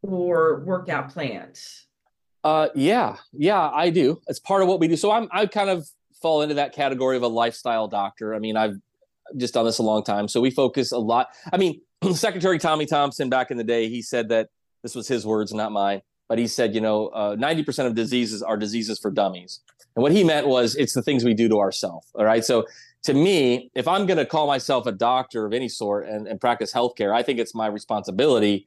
or workout plans? Uh, yeah. Yeah, I do. It's part of what we do. So I'm, I kind of fall into that category of a lifestyle doctor. I mean, I've just done this a long time. So we focus a lot. I mean, Secretary Tommy Thompson back in the day, he said that, this was his words, not mine, but he said, you know, uh, ninety percent of diseases are diseases for dummies. And what he meant was it's the things we do to ourselves. All right. So to me, if I'm going to call myself a doctor of any sort and, and practice healthcare, I think it's my responsibility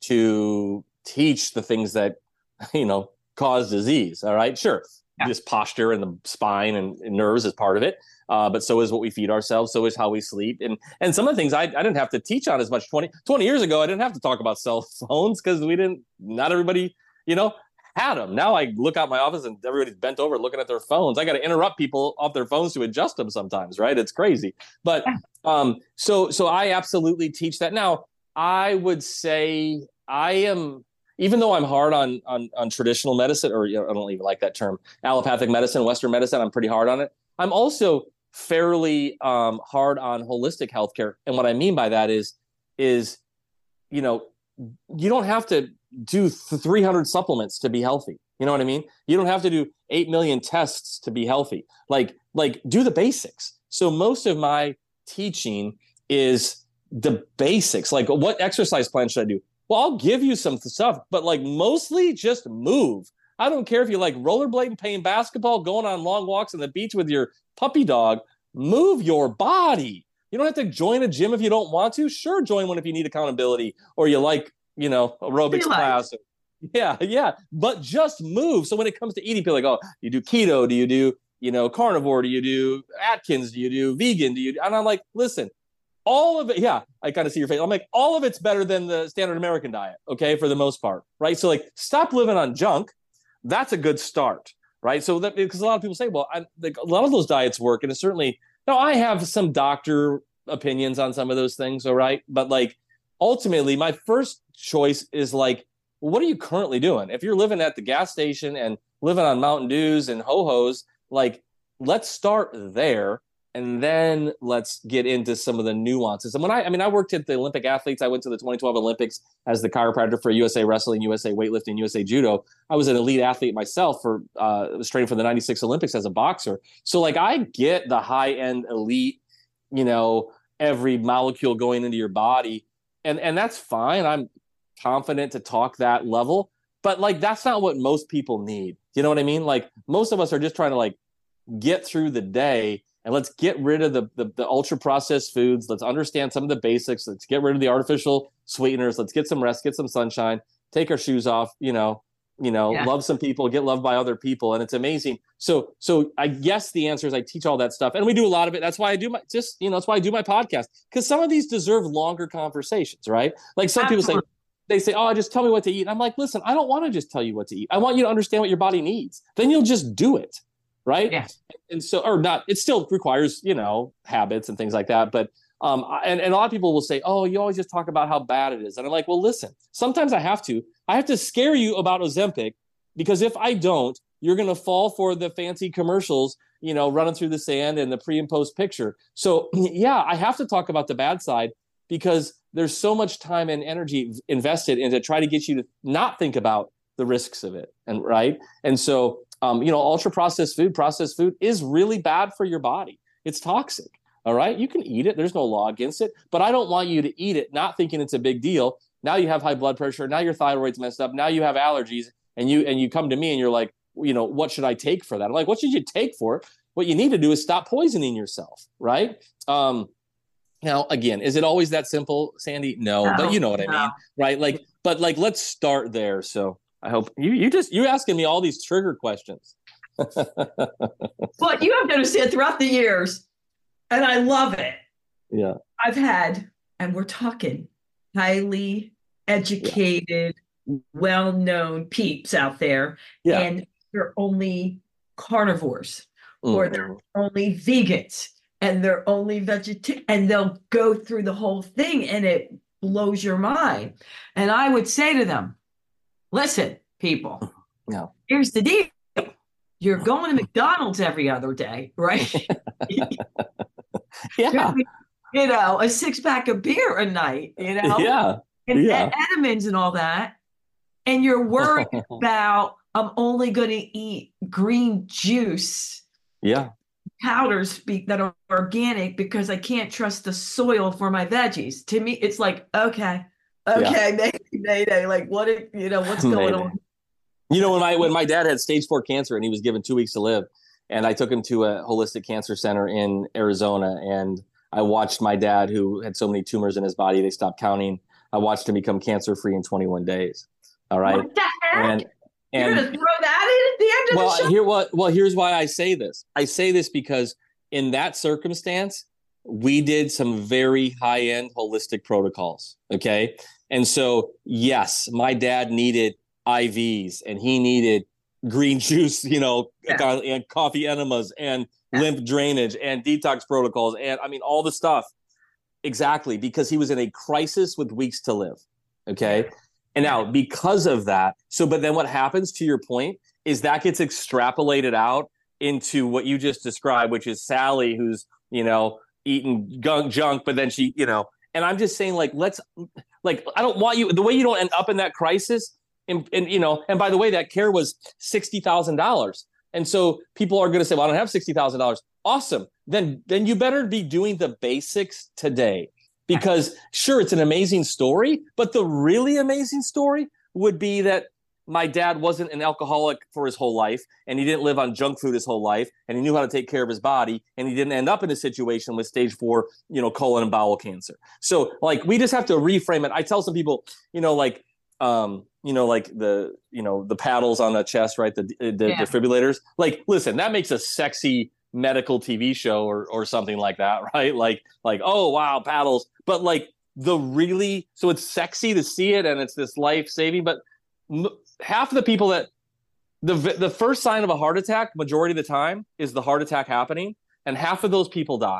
to teach the things that, you know, cause disease. All right. Sure. Yeah. This posture and the spine and, and nerves is part of it. Uh, but so is what we feed ourselves. So is how we sleep. And and some of the things I, I didn't have to teach on as much. twenty, twenty years ago, I didn't have to talk about cell phones because we didn't, not everybody, you know, had them. Now I look out my office and everybody's bent over looking at their phones. I got to interrupt people off their phones to adjust them sometimes, right? It's crazy. But um, so so I absolutely teach that. Now, I would say I am, even though I'm hard on on, on traditional medicine, or you know, I don't even like that term, allopathic medicine, Western medicine, I'm pretty hard on it. I'm also fairly um, hard on holistic healthcare. And what I mean by that is, is, you know, you don't have to do three hundred supplements to be healthy. You know what I mean? You don't have to do eight million tests to be healthy. Like, like do the basics. So most of my teaching is the basics. Like, what exercise plan should I do? Well, I'll give you some stuff, but like mostly just move. I don't care if you like rollerblading, playing basketball, going on long walks on the beach with your puppy dog. Move your body. You don't have to join a gym if you don't want to. Sure, join one if you need accountability or you like, you know, aerobics class. Yeah, yeah. But just move. So when it comes to eating, people are like, oh, you do keto? Do you do, you know, carnivore? Do you do Atkins? Do you do vegan? Do you? Do? And I'm like, listen, all of it. Yeah, I kind of see your face. I'm like, all of it's better than the standard American diet. Okay, for the most part, right? So like, stop living on junk. That's a good start, right? So that, because a lot of people say, well, I, like, a lot of those diets work, and it's certainly, now I have some doctor opinions on some of those things, all right? But like, ultimately, my first choice is like, well, what are you currently doing? If you're living at the gas station and living on Mountain Dews and Ho-Hos, like, let's start there. And then let's get into some of the nuances. And when I, I mean, I worked at the Olympic athletes. I went to the twenty twelve Olympics as the chiropractor for U S A Wrestling, U S A Weightlifting, U S A Judo. I was an elite athlete myself for, uh, was training for the ninety-six Olympics as a boxer. So like, I get the high end elite, you know, every molecule going into your body. And, and that's fine. I'm confident to talk that level, but like, that's not what most people need. You know what I mean? Like, most of us are just trying to like get through the day. and let's get rid of the, the, the ultra processed foods. Let's understand some of the basics. Let's get rid of the artificial sweeteners. Let's get some rest, get some sunshine, take our shoes off, you know, you know, yeah. love some people, get loved by other people. And it's amazing. So, so I guess the answer is I teach all that stuff, and we do a lot of it. That's why I do my, just, you know, that's why I do my podcast, because some of these deserve longer conversations, right? Like some Absolutely. people say, they say, oh, just tell me what to eat. And I'm like, listen, I don't want to just tell you what to eat. I want you to understand what your body needs. Then you'll just do it. Right. Yeah. And so, or not, it still requires, you know, habits and things like that. But, um, and, and a lot of people will say, oh, you always just talk about how bad it is. And I'm like, well, listen, sometimes I have to, I have to scare you about Ozempic, because if I don't, you're going to fall for the fancy commercials, you know, running through the sand and the pre and post picture. So yeah, I have to talk about the bad side, because there's so much time and energy invested into try to get you to not think about the risks of it. And right. And so, um, you know, ultra processed food, processed food is really bad for your body. It's toxic. All right. You can eat it. There's no law against it, but I don't want you to eat it not thinking it's a big deal. Now you have high blood pressure. Now your thyroid's messed up. Now you have allergies, and you, and you come to me and you're like, you know, what should I take for that? I'm like, what should you take for it? What you need to do is stop poisoning yourself. Right. Um, Now, again, is it always that simple, Sandy? No, no but you know what no. I mean, right? Like, but like, let's start there. So I hope you, you just, you're asking me all these trigger questions. But you have to understand, throughout the years, and I love it. Yeah. I've had, and we're talking highly educated, yeah. well-known peeps out there, yeah. and they're only carnivores, mm-hmm. or they're only vegans, and they're only vegetarian, and they'll go through the whole thing, and it blows your mind. And I would say to them, listen, people, yeah. here's the deal. You're going to McDonald's every other day, right? yeah. You know, a six pack of beer a night, you know? Yeah. And, yeah. and Edamons and all that. And you're worried about, I'm only going to eat green juice. Yeah. Powders be, that are organic because I can't trust the soil for my veggies. To me, it's like, okay, okay, yeah. maybe, maybe, like what, if, you know, what's going maybe. on? You know, when my, when my dad had stage four cancer and he was given two weeks to live, and I took him to a holistic cancer center in Arizona, and I watched my dad, who had so many tumors in his body, they stopped counting. I watched him become cancer-free in twenty-one days. All right. What the heck? And, You're and, going to throw that in at the end of well, the show? Here, well, well, here's why I say this. I say this because in that circumstance, we did some very high-end holistic protocols. Okay. And so, yes, my dad needed I Vs, and he needed green juice, you know, yeah. and coffee enemas, and yeah. lymph drainage, and detox protocols. And I mean, all the stuff. Exactly. Because he was in a crisis with weeks to live. Okay. And now because of that, so, but then what happens, to your point, is that gets extrapolated out into what you just described, which is Sally, who's, you know, eating gunk junk, but then she, you know, and I'm just saying, like, let's, like, I don't want you, the way you don't end up in that crisis. And, and, you know, and by the way, that care was sixty thousand dollars. And so people are going to say, well, I don't have sixty thousand dollars. Awesome. Then, then you better be doing the basics today, because sure, it's an amazing story, but the really amazing story would be that my dad wasn't an alcoholic for his whole life, and he didn't live on junk food his whole life, and he knew how to take care of his body, and he didn't end up in a situation with stage four, you know, colon and bowel cancer. So like, we just have to reframe it. I tell some people, you know, like, um, you know, like the, you know, the paddles on the chest, right? The, the yeah. defibrillators. Like, listen, that makes a sexy medical T V show or or something like that, right? Like, like, oh, wow, paddles. But like the really, so it's sexy to see it and it's this life saving, but m- half of the people that the the first sign of a heart attack, majority of the time, is the heart attack happening, and half of those people die.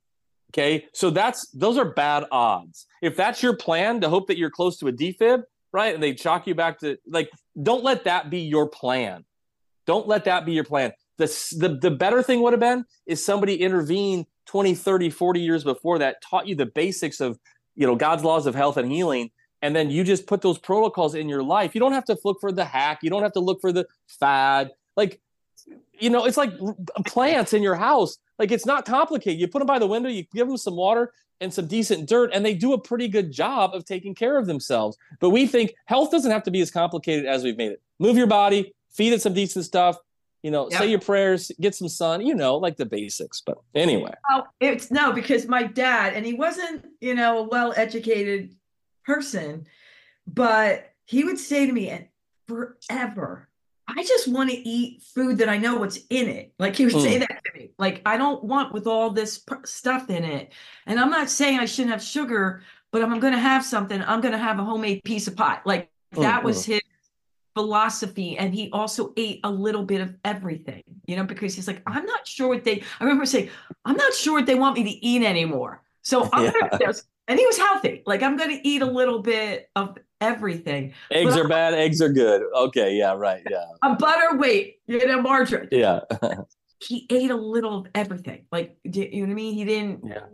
Okay. So that's, those are bad odds. If that's your plan, to hope that you're close to a defib, right? And they chalk you back to, like, don't let that be your plan. Don't let that be your plan. The, the, the better thing would have been is somebody intervened twenty, thirty, forty years before that, taught you the basics of, you know, God's laws of health and healing. And then you just put those protocols in your life. You don't have to look for the hack. You don't have to look for the fad. Like, you know, it's like plants in your house. Like, it's not complicated. You put them by the window, you give them some water and some decent dirt, and they do a pretty good job of taking care of themselves. But we think health doesn't have to be as complicated as we've made it. Move your body, feed it some decent stuff, you know, Yep. say your prayers, get some sun, you know, like the basics. But anyway. Oh, it's no, because my dad, and he wasn't, you know, a well-educated person, but he would say to me, and forever, I just want to eat food that I know what's in it. Like he would say Mm. that to me. Like, I don't want with all this pr- stuff in it. And I'm not saying I shouldn't have sugar, but if I'm going to have something, I'm going to have a homemade piece of pie. Like that Mm, was mm. his philosophy. And he also ate a little bit of everything, you know, because he's like, I'm not sure what they, I remember saying, I'm not sure what they want me to eat anymore. So I'm Yeah. gonna, there's, and he was healthy. Like I'm going to eat a little bit of everything. Eggs But are bad, eggs are good. Okay, yeah, right. Yeah. a butter, wait, you know, margarine. Yeah. He ate a little of everything. Like, do you know what I mean? He didn't Yeah.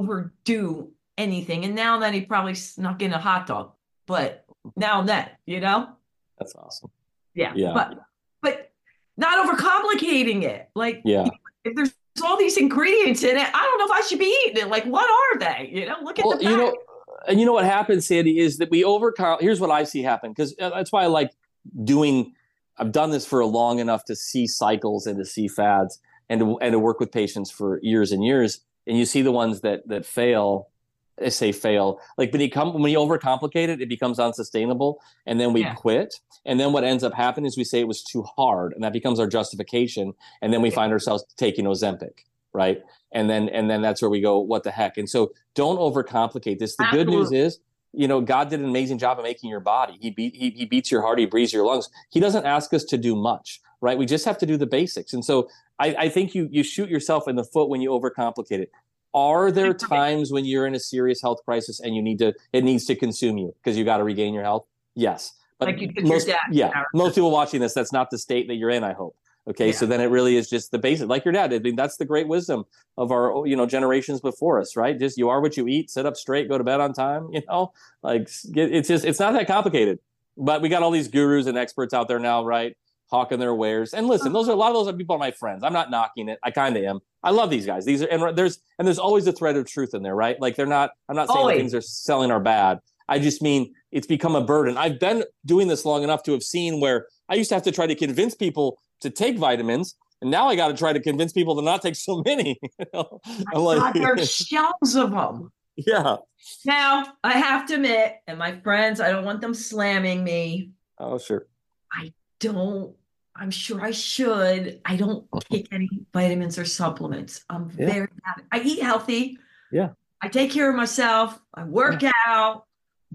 overdo anything. And now then he probably snuck in a hot dog, but now and then, you know? That's awesome. Yeah. Yeah. But but not overcomplicating it. Like Yeah. if there's all these ingredients in it, I don't know if I should be eating it. Like, what are they? You know, look at Well, the you back. know, and you know what happens, Sandy, is that we overcom. Here's what I see happen, because that's why I like doing. I've done this for long enough to see cycles and to see fads, and to, and to work with patients for years and years. And you see the ones that that fail. I say fail, like when you come when you overcomplicate it, it becomes unsustainable, and then we Yeah. quit. And then what ends up happening is we say it was too hard, and that becomes our justification. And then we Yeah. find ourselves taking Ozempic, right? And then and then that's where we go, what the heck? And so don't overcomplicate this. The good news Absolutely. is, you know, God did an amazing job of making your body. He beat he, he beats your heart, he breathes your lungs. He doesn't ask us to do much, right? We just have to do the basics. And so I, I think you you shoot yourself in the foot when you overcomplicate it. Are there times when you're in a serious health crisis and you need to it needs to consume you because you got to regain your health? Yes. But Like you did your most dad. yeah, most people watching this, that's not the state that you're in, I hope. Okay, Yeah. so then it really is just the basic, like your dad. I mean, that's the great wisdom of our, you know, generations before us, right? Just you are what you eat, sit up straight, go to bed on time. You know, like it's just it's not that complicated. But we got all these gurus and experts out there now, right? Hawking their wares. And listen, those are a lot of those are people are my friends. I'm not knocking it. I kind of am. I love these guys. These are and there's and there's always a thread of truth in there, right? Like they're not. I'm not saying Always. the things they're selling are bad. I just mean it's become a burden. I've been doing this long enough to have seen where I used to have to try to convince people to take vitamins, and now I got to try to convince people to not take so many. You know? I'm like, God, there's shelves of them. yeah. Now, I have to admit, and my friends, I don't want them slamming me. Oh, sure. Don't, I'm sure I should. I don't take any vitamins or supplements. I'm Yeah. very bad. I eat healthy. Yeah. I take care of myself. I work out,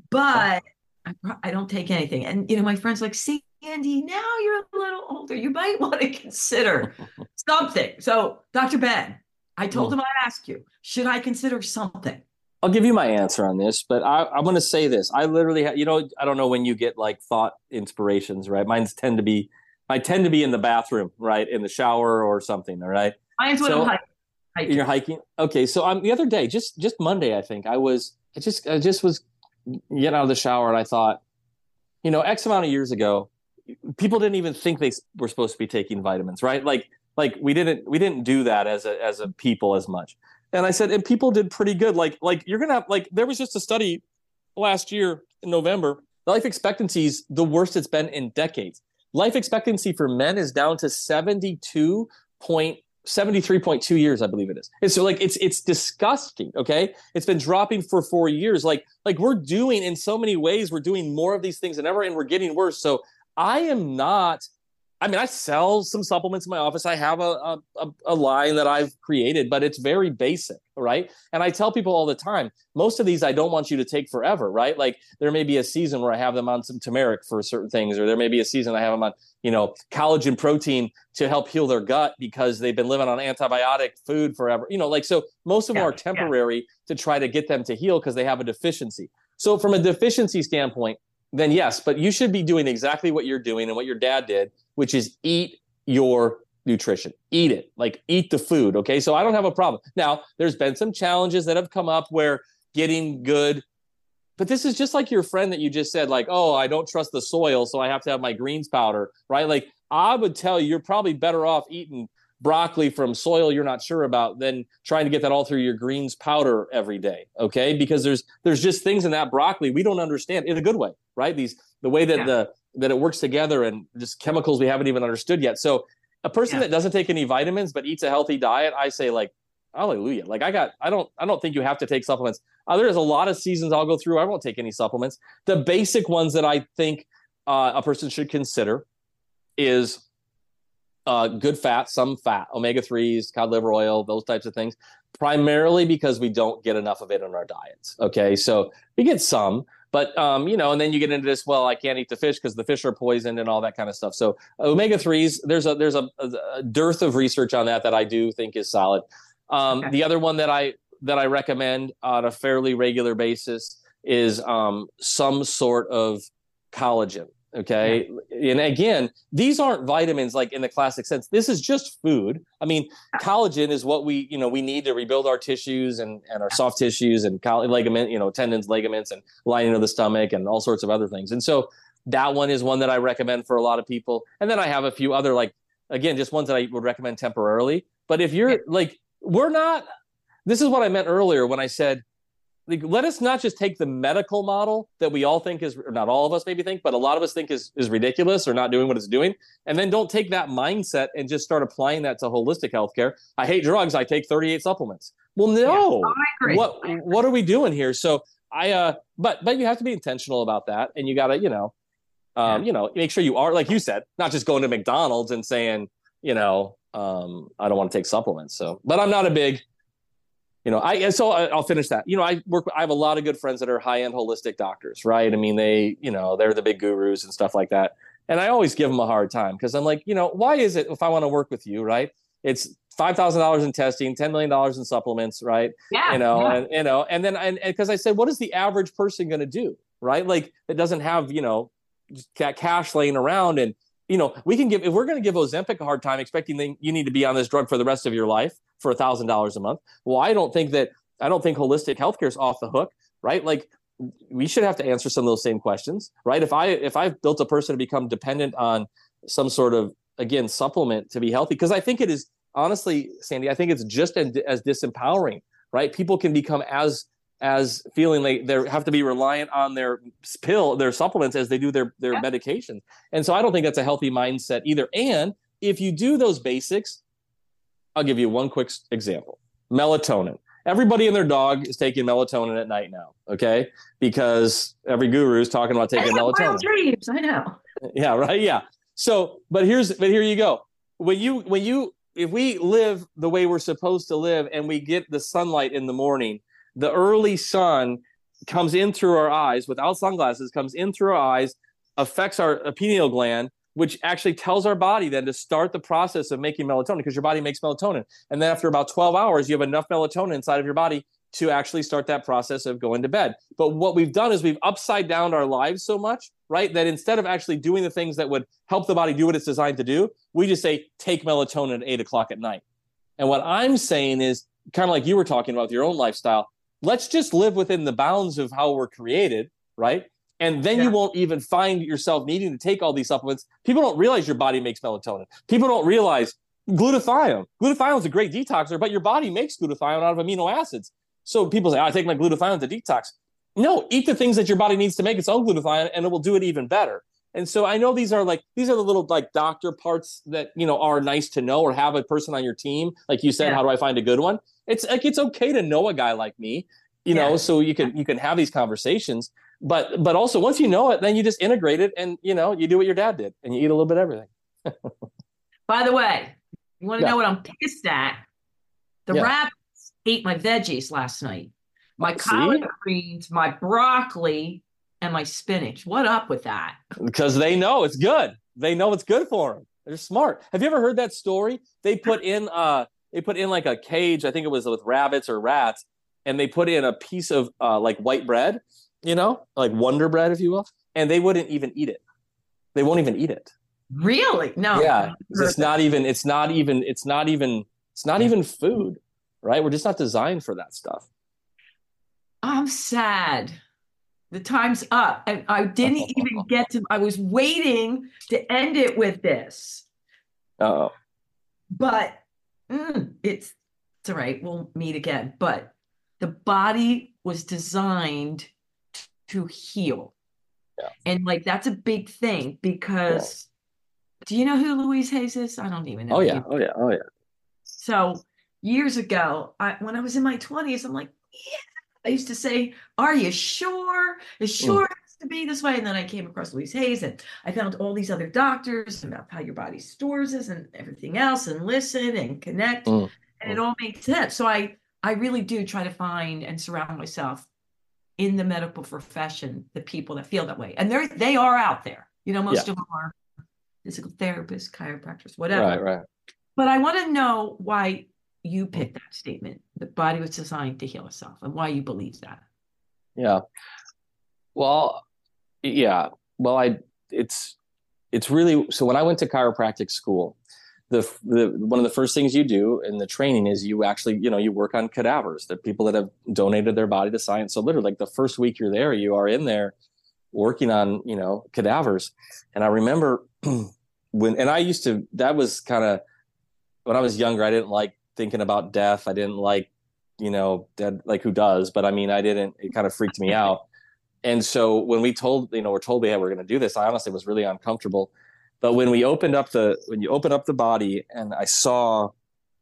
but I, pro- I don't take anything. And, you know, my friends like, see, Andy, now you're a little older. You might want to consider something. So, Doctor Ben, I told Mm. him I'd ask you, should I consider something? I'll give you my answer on this, but I, I'm going to say this. I literally, ha- you know, I don't know when you get like thought inspirations, right? Mine's tend to be, I tend to be in the bathroom, right, in the shower or something. All right. Mine's when So- I'm hiking. hiking. You're hiking. Okay. So I'm the other day, just, just Monday, I think I was, I just, I just was getting out of the shower and I thought, you know, X amount of years ago, people didn't even think they were supposed to be taking vitamins, right? Like, like we didn't, we didn't do that as a, as a people as much. And I said, and people did pretty good. Like, like you're going to have, like, there was just a study last year in November, life expectancy is the worst it's been in decades. Life expectancy for men is down to seventy-two point seventy-three point two years, I believe it is. And so like, it's, it's disgusting. Okay. It's been dropping for four years. Like, like we're doing in so many ways, we're doing more of these things than ever, and we're getting worse. So I am not, I mean, I sell some supplements in my office. I have a, a, a line that I've created, but it's very basic, right? And I tell people all the time, most of these I don't want you to take forever, right? Like there may be a season where I have them on some turmeric for certain things, or there may be a season I have them on, you know, collagen protein to help heal their gut because they've been living on antibiotic food forever. You know, like, so most of them Yeah, are temporary to try to get them to heal because they have a deficiency. So from a deficiency standpoint, then yes, but you should be doing exactly what you're doing and what your dad did, which is eat your nutrition. Eat it. Like eat the food. Okay. So I don't have a problem. Now, there's been some challenges that have come up where getting good, but this is just like your friend that you just said, like, oh, I don't trust the soil, so I have to have my greens powder, right? Like I would tell you, you're probably better off eating broccoli from soil you're not sure about than trying to get that all through your greens powder every day. Okay. Because there's, there's just things in that broccoli we don't understand in a good way, right? These, the way that Yeah. the, that it works together and just chemicals we haven't even understood yet. So A person Yeah. that doesn't take any vitamins but eats a healthy diet, I say like, hallelujah. Like I got, I don't, I don't think you have to take supplements. Uh, there's a lot of seasons I'll go through. I won't take any supplements. The basic ones that I think uh, a person should consider is uh, good fat, some fat, omega threes, cod liver oil, those types of things, primarily because we don't get enough of it in our diets. Okay. So we get some, but, um, you know, and then you get into this, well, I can't eat the fish because the fish are poisoned and all that kind of stuff. So omega threes, there's a, there's a, a dearth of research on that that I do think is solid. Um, okay. The other one that I, that I recommend on a fairly regular basis is um, some sort of collagen. Okay. Yeah. And again, these aren't vitamins like in the classic sense. This is just food. I mean, collagen is what we, you know, we need to rebuild our tissues and, and our soft tissues and coll- ligament, you know, tendons, ligaments, and lining of the stomach and all sorts of other things. And so that one is one that I recommend for a lot of people. And then I have a few other, like, again, just ones that I would recommend temporarily. But if you're like, we're not, this is what I meant earlier when I said, like, let us not just take the medical model that we all think is, or not all of us maybe think, but a lot of us think is, is ridiculous or not doing what it's doing. And then don't take that mindset and just start applying that to holistic healthcare. I hate drugs. I take thirty-eight supplements. Well, no, yeah, I agree. what, I agree. what are we doing here? So I, uh, but, but you have to be intentional about that. And you gotta, you know, um, yeah. you know, make sure you are, like you said, not just going to McDonald's and saying, you know, um, I don't want to take supplements. So, but I'm not a big, You know, I so I'll finish that. You know, I work. I have a lot of good friends that are high-end holistic doctors, right? I mean, they, you know, they're the big gurus and stuff like that. And I always give them a hard time because I'm like, you know, why is it if I want to work with you, right? It's five thousand dollars in testing, ten million dollars in supplements, right? Yeah. You know, yeah. and you know, and then and because I said, what is the average person going to do, right? Like, it doesn't have, you know, that cash laying around. And you know, we can give, if we're going to give Ozempic a hard time, expecting that you need to be on this drug for the rest of your life for a thousand dollars a month. Well, I don't think that, I don't think holistic healthcare is off the hook, right? Like, we should have to answer some of those same questions, right? If I, if I've built a person to become dependent on some sort of, again, supplement to be healthy, because I think it is, honestly, Sandy, I think it's just as, as disempowering, right? People can become as, as feeling like they have to be reliant on their pill, their supplements as they do their, their yeah. medication. And so I don't think that's a healthy mindset either. And if you do those basics, I'll give you one quick example. Melatonin. Everybody and their dog is taking melatonin at night now, okay? Because every guru is talking about taking I melatonin. Wild dreams, I know. Yeah, right. Yeah. So, but here's, but here you go. When you, when you, if we live the way we're supposed to live and we get the sunlight in the morning, the early sun comes in through our eyes without sunglasses, comes in through our eyes, affects our pineal gland, which actually tells our body then to start the process of making melatonin, because your body makes melatonin. And then after about twelve hours, you have enough melatonin inside of your body to actually start that process of going to bed. But what we've done is we've upside down our lives so much, right, that instead of actually doing the things that would help the body do what it's designed to do, we just say, take melatonin at eight o'clock at night. And what I'm saying is, kind of like you were talking about with your own lifestyle, let's just live within the bounds of how we're created, right? And then yeah. you won't even find yourself needing to take all these supplements. People don't realize your body makes melatonin. People don't realize glutathione. Glutathione is a great detoxer, but your body makes glutathione out of amino acids. So people say, oh, I take my glutathione to detox. No, eat the things that your body needs to make its own glutathione, and it will do it even better. And so I know these are like, these are the little like doctor parts that, you know, are nice to know, or have a person on your team. Like you said, yeah. how do I find a good one? It's like, it's okay to know a guy like me, you yeah. know, so you can, you can have these conversations, but, but also once you know it, then you just integrate it and, you know, you do what your dad did and you eat a little bit of everything. By the way, you want to yeah. know what I'm pissed at? The yeah. rabbits ate my veggies last night. My collard greens, my broccoli, and my spinach. What up with that? Because they know it's good. They know it's good for them. They're smart. Have you ever heard that story? They put in uh they put in like a cage, I think it was with rabbits or rats, and they put in a piece of uh like white bread, you know, like Wonder Bread, if you will, and they wouldn't even eat it. They won't even eat it. Really? No. Yeah. It's not even, it's not even, it's not even, it's not even food, right? We're just not designed for that stuff. I'm sad. The time's up. And I didn't even get to, I was waiting to end it with this. Uh-oh. But mm, it's, it's all right. We'll meet again. But the body was designed to heal. Yeah. And like, that's a big thing because Do you know who Louise Hayes is? I don't even know. Oh yeah, You. oh yeah, oh yeah. So years ago, I, when I was in my twenties, I'm like, yeah. I used to say, "Are you sure? Is sure Mm, it has to be this way?" And then I came across Louise Hayes, and I found all these other doctors about how your body stores this and everything else, and listen and connect, mm, and it mm. all made sense. So I I really do try to find and surround myself in the medical profession, the people that feel that way, and they're they are out there. You know, Yeah, most of them are physical therapists, chiropractors, right, whatever. right. But I want to know why you Mm, picked that statement. The body was designed to heal itself, and why you believe that. yeah. Well, yeah. Well, I it's it's really so when I went to chiropractic school, the the one of the first things you do in the training is you actually, you know, you work on cadavers, the people that have donated their body to science. So literally like the first week you're there, you are in there working on, you know, cadavers. And I remember when and I used to that was kind of when I was younger, I didn't like thinking about death. I didn't like, you know, dead like who does, but I mean, I didn't it kind of freaked me out. And so when we told, you know, we're told, yeah, we're going to do this, I honestly was really uncomfortable. But when we opened up the, when you open up the body and I saw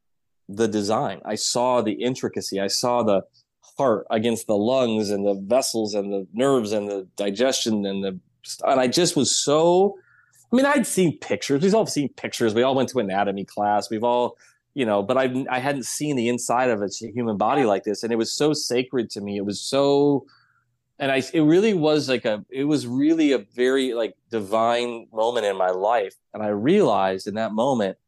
the design, I saw the intricacy, I saw the heart against the lungs and the vessels and the nerves and the digestion and the, and I just was so, I mean, I'd seen pictures. We've all seen pictures. We all went to anatomy class. We've all, you know, but I, I hadn't seen the inside of a human body like this. And it was so sacred to me. It was so, and I, it really was like a, it was really a very like divine moment in my life. And I realized in that moment,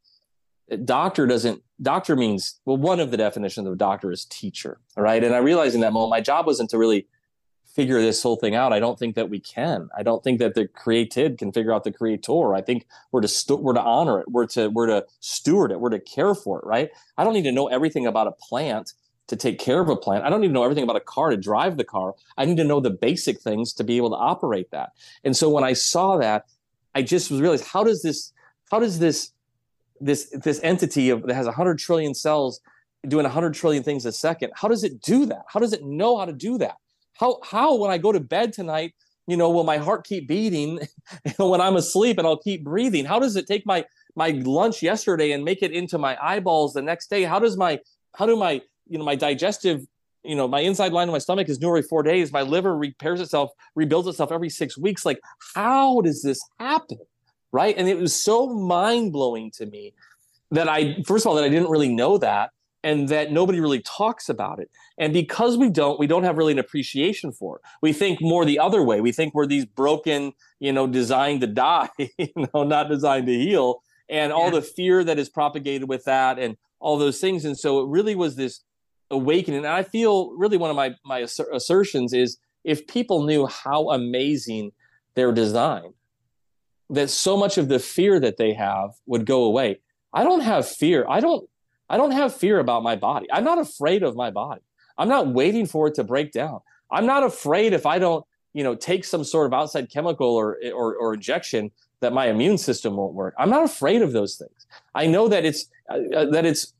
doctor doesn't, doctor means, well, one of the definitions of doctor is teacher. All right. And I realized in that moment, my job wasn't to really figure this whole thing out. I don't think that we can. I don't think that the created can figure out the creator. I think we're to st- we're to honor it. We're to we're to steward it. We're to care for it. Right. I don't need to know everything about a plant to take care of a plant. I don't need to know everything about a car to drive the car. I need to know the basic things to be able to operate that. And so when I saw that, I just was realized how does this how does this this this entity of that has one hundred trillion cells doing one hundred trillion things a second, how does it do that? How does it know how to do that? How, how when I go to bed tonight, you know, will my heart keep beating when I'm asleep and I'll keep breathing? How does it take my, my lunch yesterday and make it into my eyeballs the next day? How does my, how do my, you know, my digestive, you know, my inside line of my stomach is new every four days. My liver repairs itself, rebuilds itself every six weeks. Like, how does this happen? Right. And it was so mind blowing to me that I, first of all, that I didn't really know that. And that nobody really talks about it. And because we don't, we don't have really an appreciation for it. We think more the other way. We think we're these broken, you know, designed to die, you know, not designed to heal. And all the fear that is propagated with that and all those things. And so it really was this awakening. And I feel really one of my, my assertions is if people knew how amazing they're designed, that so much of the fear that they have would go away. I don't have fear. I don't, I don't have fear about my body. I'm not afraid of my body. I'm not waiting for it to break down. I'm not afraid if I don't, you know, take some sort of outside chemical or, or, or injection that my immune system won't work. I'm not afraid of those things. I know that it's, uh, that it's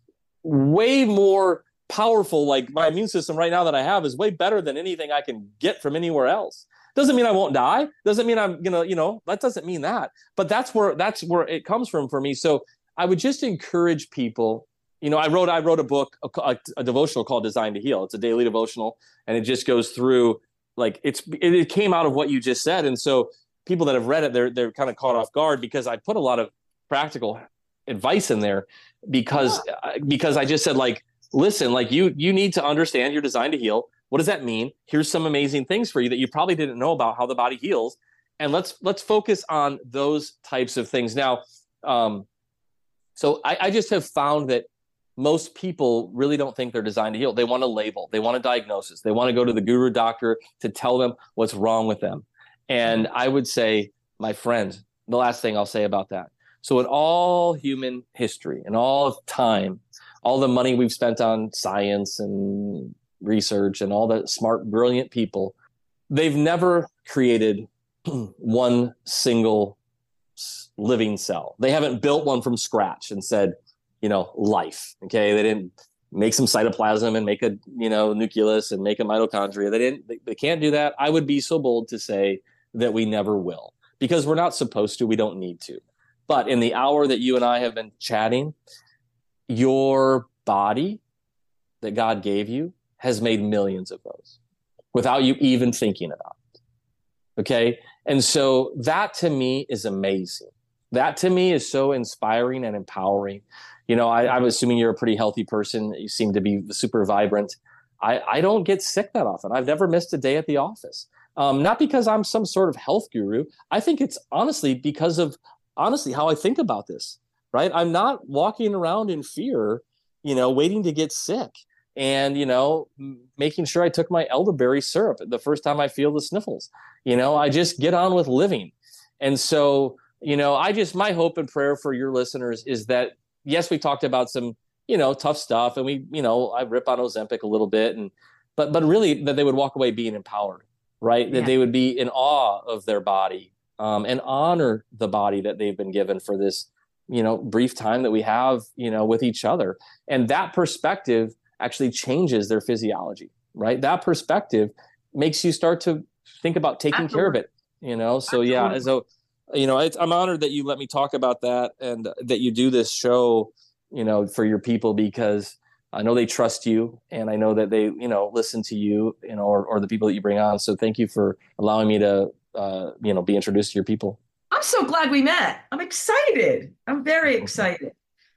way more powerful. Like my immune system right now that I have is way better than anything I can get from anywhere else. Doesn't mean I won't die. Doesn't mean I'm gonna, you know, that doesn't mean that. But that's where, that's where it comes from for me. So I would just encourage people. You know, I wrote I wrote a book, a, a devotional called Designed to Heal. It's a daily devotional, and it just goes through like it's it, it came out of what you just said, and so people that have read it, they're they're kind of caught off guard because I put a lot of practical advice in there because yeah. because I just said like, listen, like you you need to understand you're designed to heal. What does that mean? Here's some amazing things for you that you probably didn't know about how the body heals, and let's let's focus on those types of things now. Um, so I, I just have found that. Most people really don't think they're designed to heal. They want a label. They want a diagnosis. They want to go to the guru doctor to tell them what's wrong with them. And I would say, my friend, the last thing I'll say about that. So in all human history and all time, all the money we've spent on science and research and all the smart, brilliant people, they've never created one single living cell. They haven't built one from scratch and said, you know, life. Okay. They didn't make some cytoplasm and make a, you know, nucleus and make a mitochondria. They didn't, they, they can't do that. I would be so bold to say that we never will because we're not supposed to, we don't need to. But in the hour that you and I have been chatting, your body that God gave you has made millions of those without you even thinking about it. Okay. And so that to me is amazing. That to me is so inspiring and empowering. You know, I, I'm assuming you're a pretty healthy person. You seem to be super vibrant. I, I don't get sick that often. I've never missed a day at the office. Um, not because I'm some sort of health guru. I think it's honestly because of honestly how I think about this, right? I'm not walking around in fear, you know, waiting to get sick and, you know, making sure I took my elderberry syrup the first time I feel the sniffles. You know, I just get on with living. And so, you know, I just, my hope and prayer for your listeners is that, yes, we talked about some, you know, tough stuff, and we, you know, I rip on Ozempic a little bit, and, but, but really that they would walk away being empowered, right? Yeah. That they would be in awe of their body, um, and honor the body that they've been given for this, you know, brief time that we have, you know, with each other. And that perspective actually changes their physiology, right? That perspective makes you start to think about taking Absolutely. Care of it, you know? So Absolutely. Yeah, so, you know, it's, I'm honored that you let me talk about that and that you do this show, you know, for your people, because I know they trust you and I know that they, you know, listen to you, you know, or, or the people that you bring on. So thank you for allowing me to, uh, you know, be introduced to your people. I'm so glad we met. I'm excited. I'm very excited.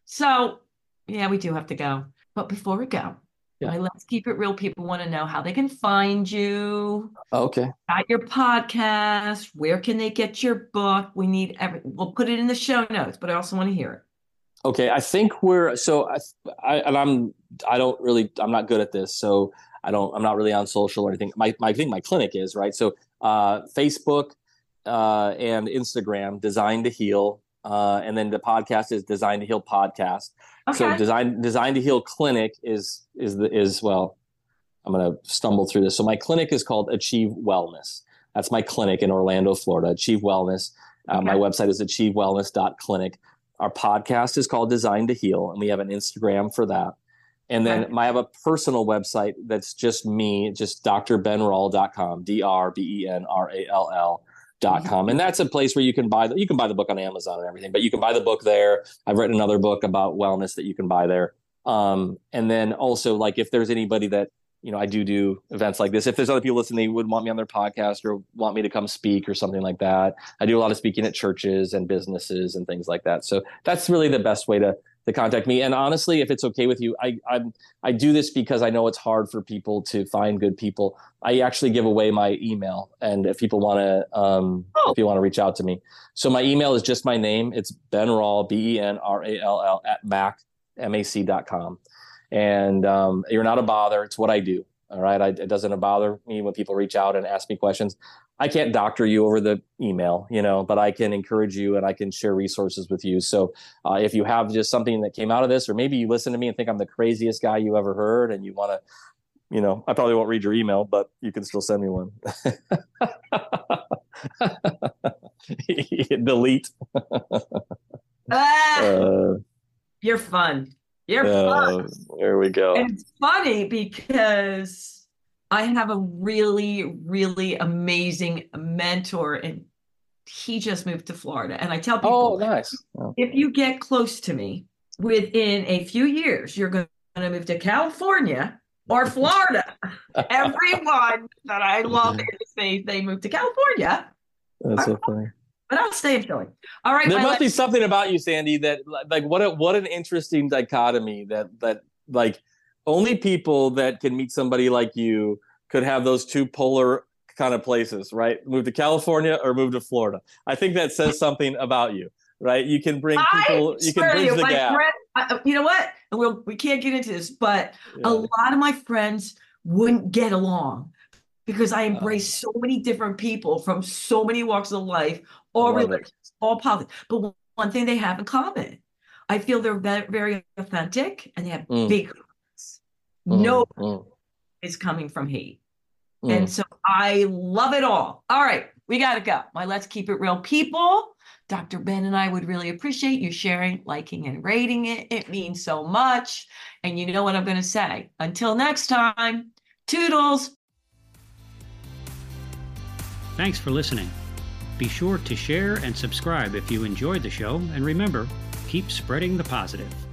So yeah, we do have to go. But before we go, yeah. my Let's Keep It Real people want to know how they can find you. Okay. At your podcast, where can they get your book? We need every, we'll put it in the show notes, but I also want to hear it. Okay. I think we're, so I, I and I'm, I don't really, I'm not good at this. So I don't, I'm not really on social or anything. My, my I think my clinic is, right. So uh, Facebook uh, and Instagram, Design to Heal. Uh, and then the podcast is Design to Heal Podcast. Okay. So Design, Design to Heal Clinic is, is the, is, well, I'm going to stumble through this. So my clinic is called Achieve Wellness. That's my clinic in Orlando, Florida, Achieve Wellness. Uh, okay. My website is achieve wellness dot clinic. Our podcast is called Design to Heal, and we have an Instagram for that. And then okay. I have a personal website that's just me, just D R ben rall dot com, D R B E N R A L L dot com. And that's a place where you can buy the, you can buy the book on Amazon and everything, but you can buy the book there. I've written another book about wellness that you can buy there. Um, and then also, like, if there's anybody that, you know, I do do events like this. If there's other people listening, they would want me on their podcast or want me to come speak or something like that. I do a lot of speaking at churches and businesses and things like that. So that's really the best way to to contact me. And honestly, if it's okay with you, I I I do this because I know it's hard for people to find good people. I actually give away my email, and if people want to, um, oh. if you want to reach out to me, so my email is just my name. It's Ben Rall, B E N R A L L at Mac M A C dot com. And um, you're not a bother. It's what I do. All right. I, it doesn't bother me when people reach out and ask me questions. I can't doctor you over the email, you know, but I can encourage you and I can share resources with you. So uh, if you have just something that came out of this, or maybe you listen to me and think I'm the craziest guy you ever heard, and you want to, you know, I probably won't read your email, but you can still send me one. Delete. ah, uh, you're fun. You're uh, fun. There we go. And it's funny because I have a really, really amazing mentor, and he just moved to Florida. And I tell people, oh, nice. Oh. If you get close to me, within a few years, you're going to move to California or Florida. Everyone that I love in the space, they moved to California. That's so funny. But I'll stay in Philly. All right. There must last- be something about you, Sandy, that like what a, what an interesting dichotomy that that like only people that can meet somebody like you could have those two polar kind of places, right? Move to California or move to Florida. I think that says something about you, right? You can bring people, I you can bridge you, the gap. Friend, I, you know what? We'll, we can't get into this, but yeah. a lot of my friends wouldn't get along because I embrace uh, so many different people from so many walks of life, all religions, all politics. But one thing they have in common, I feel they're very, very authentic and they have mm. big hearts. Mm. No mm. is coming from hate. Mm. And so I love it all. All right, we got to go. My Let's Keep It Real people. Doctor Ben and I would really appreciate you sharing, liking, and rating it. It means so much. And you know what I'm going to say. Until next time, toodles. Thanks for listening. Be sure to share and subscribe if you enjoyed the show, and remember, keep spreading the positive.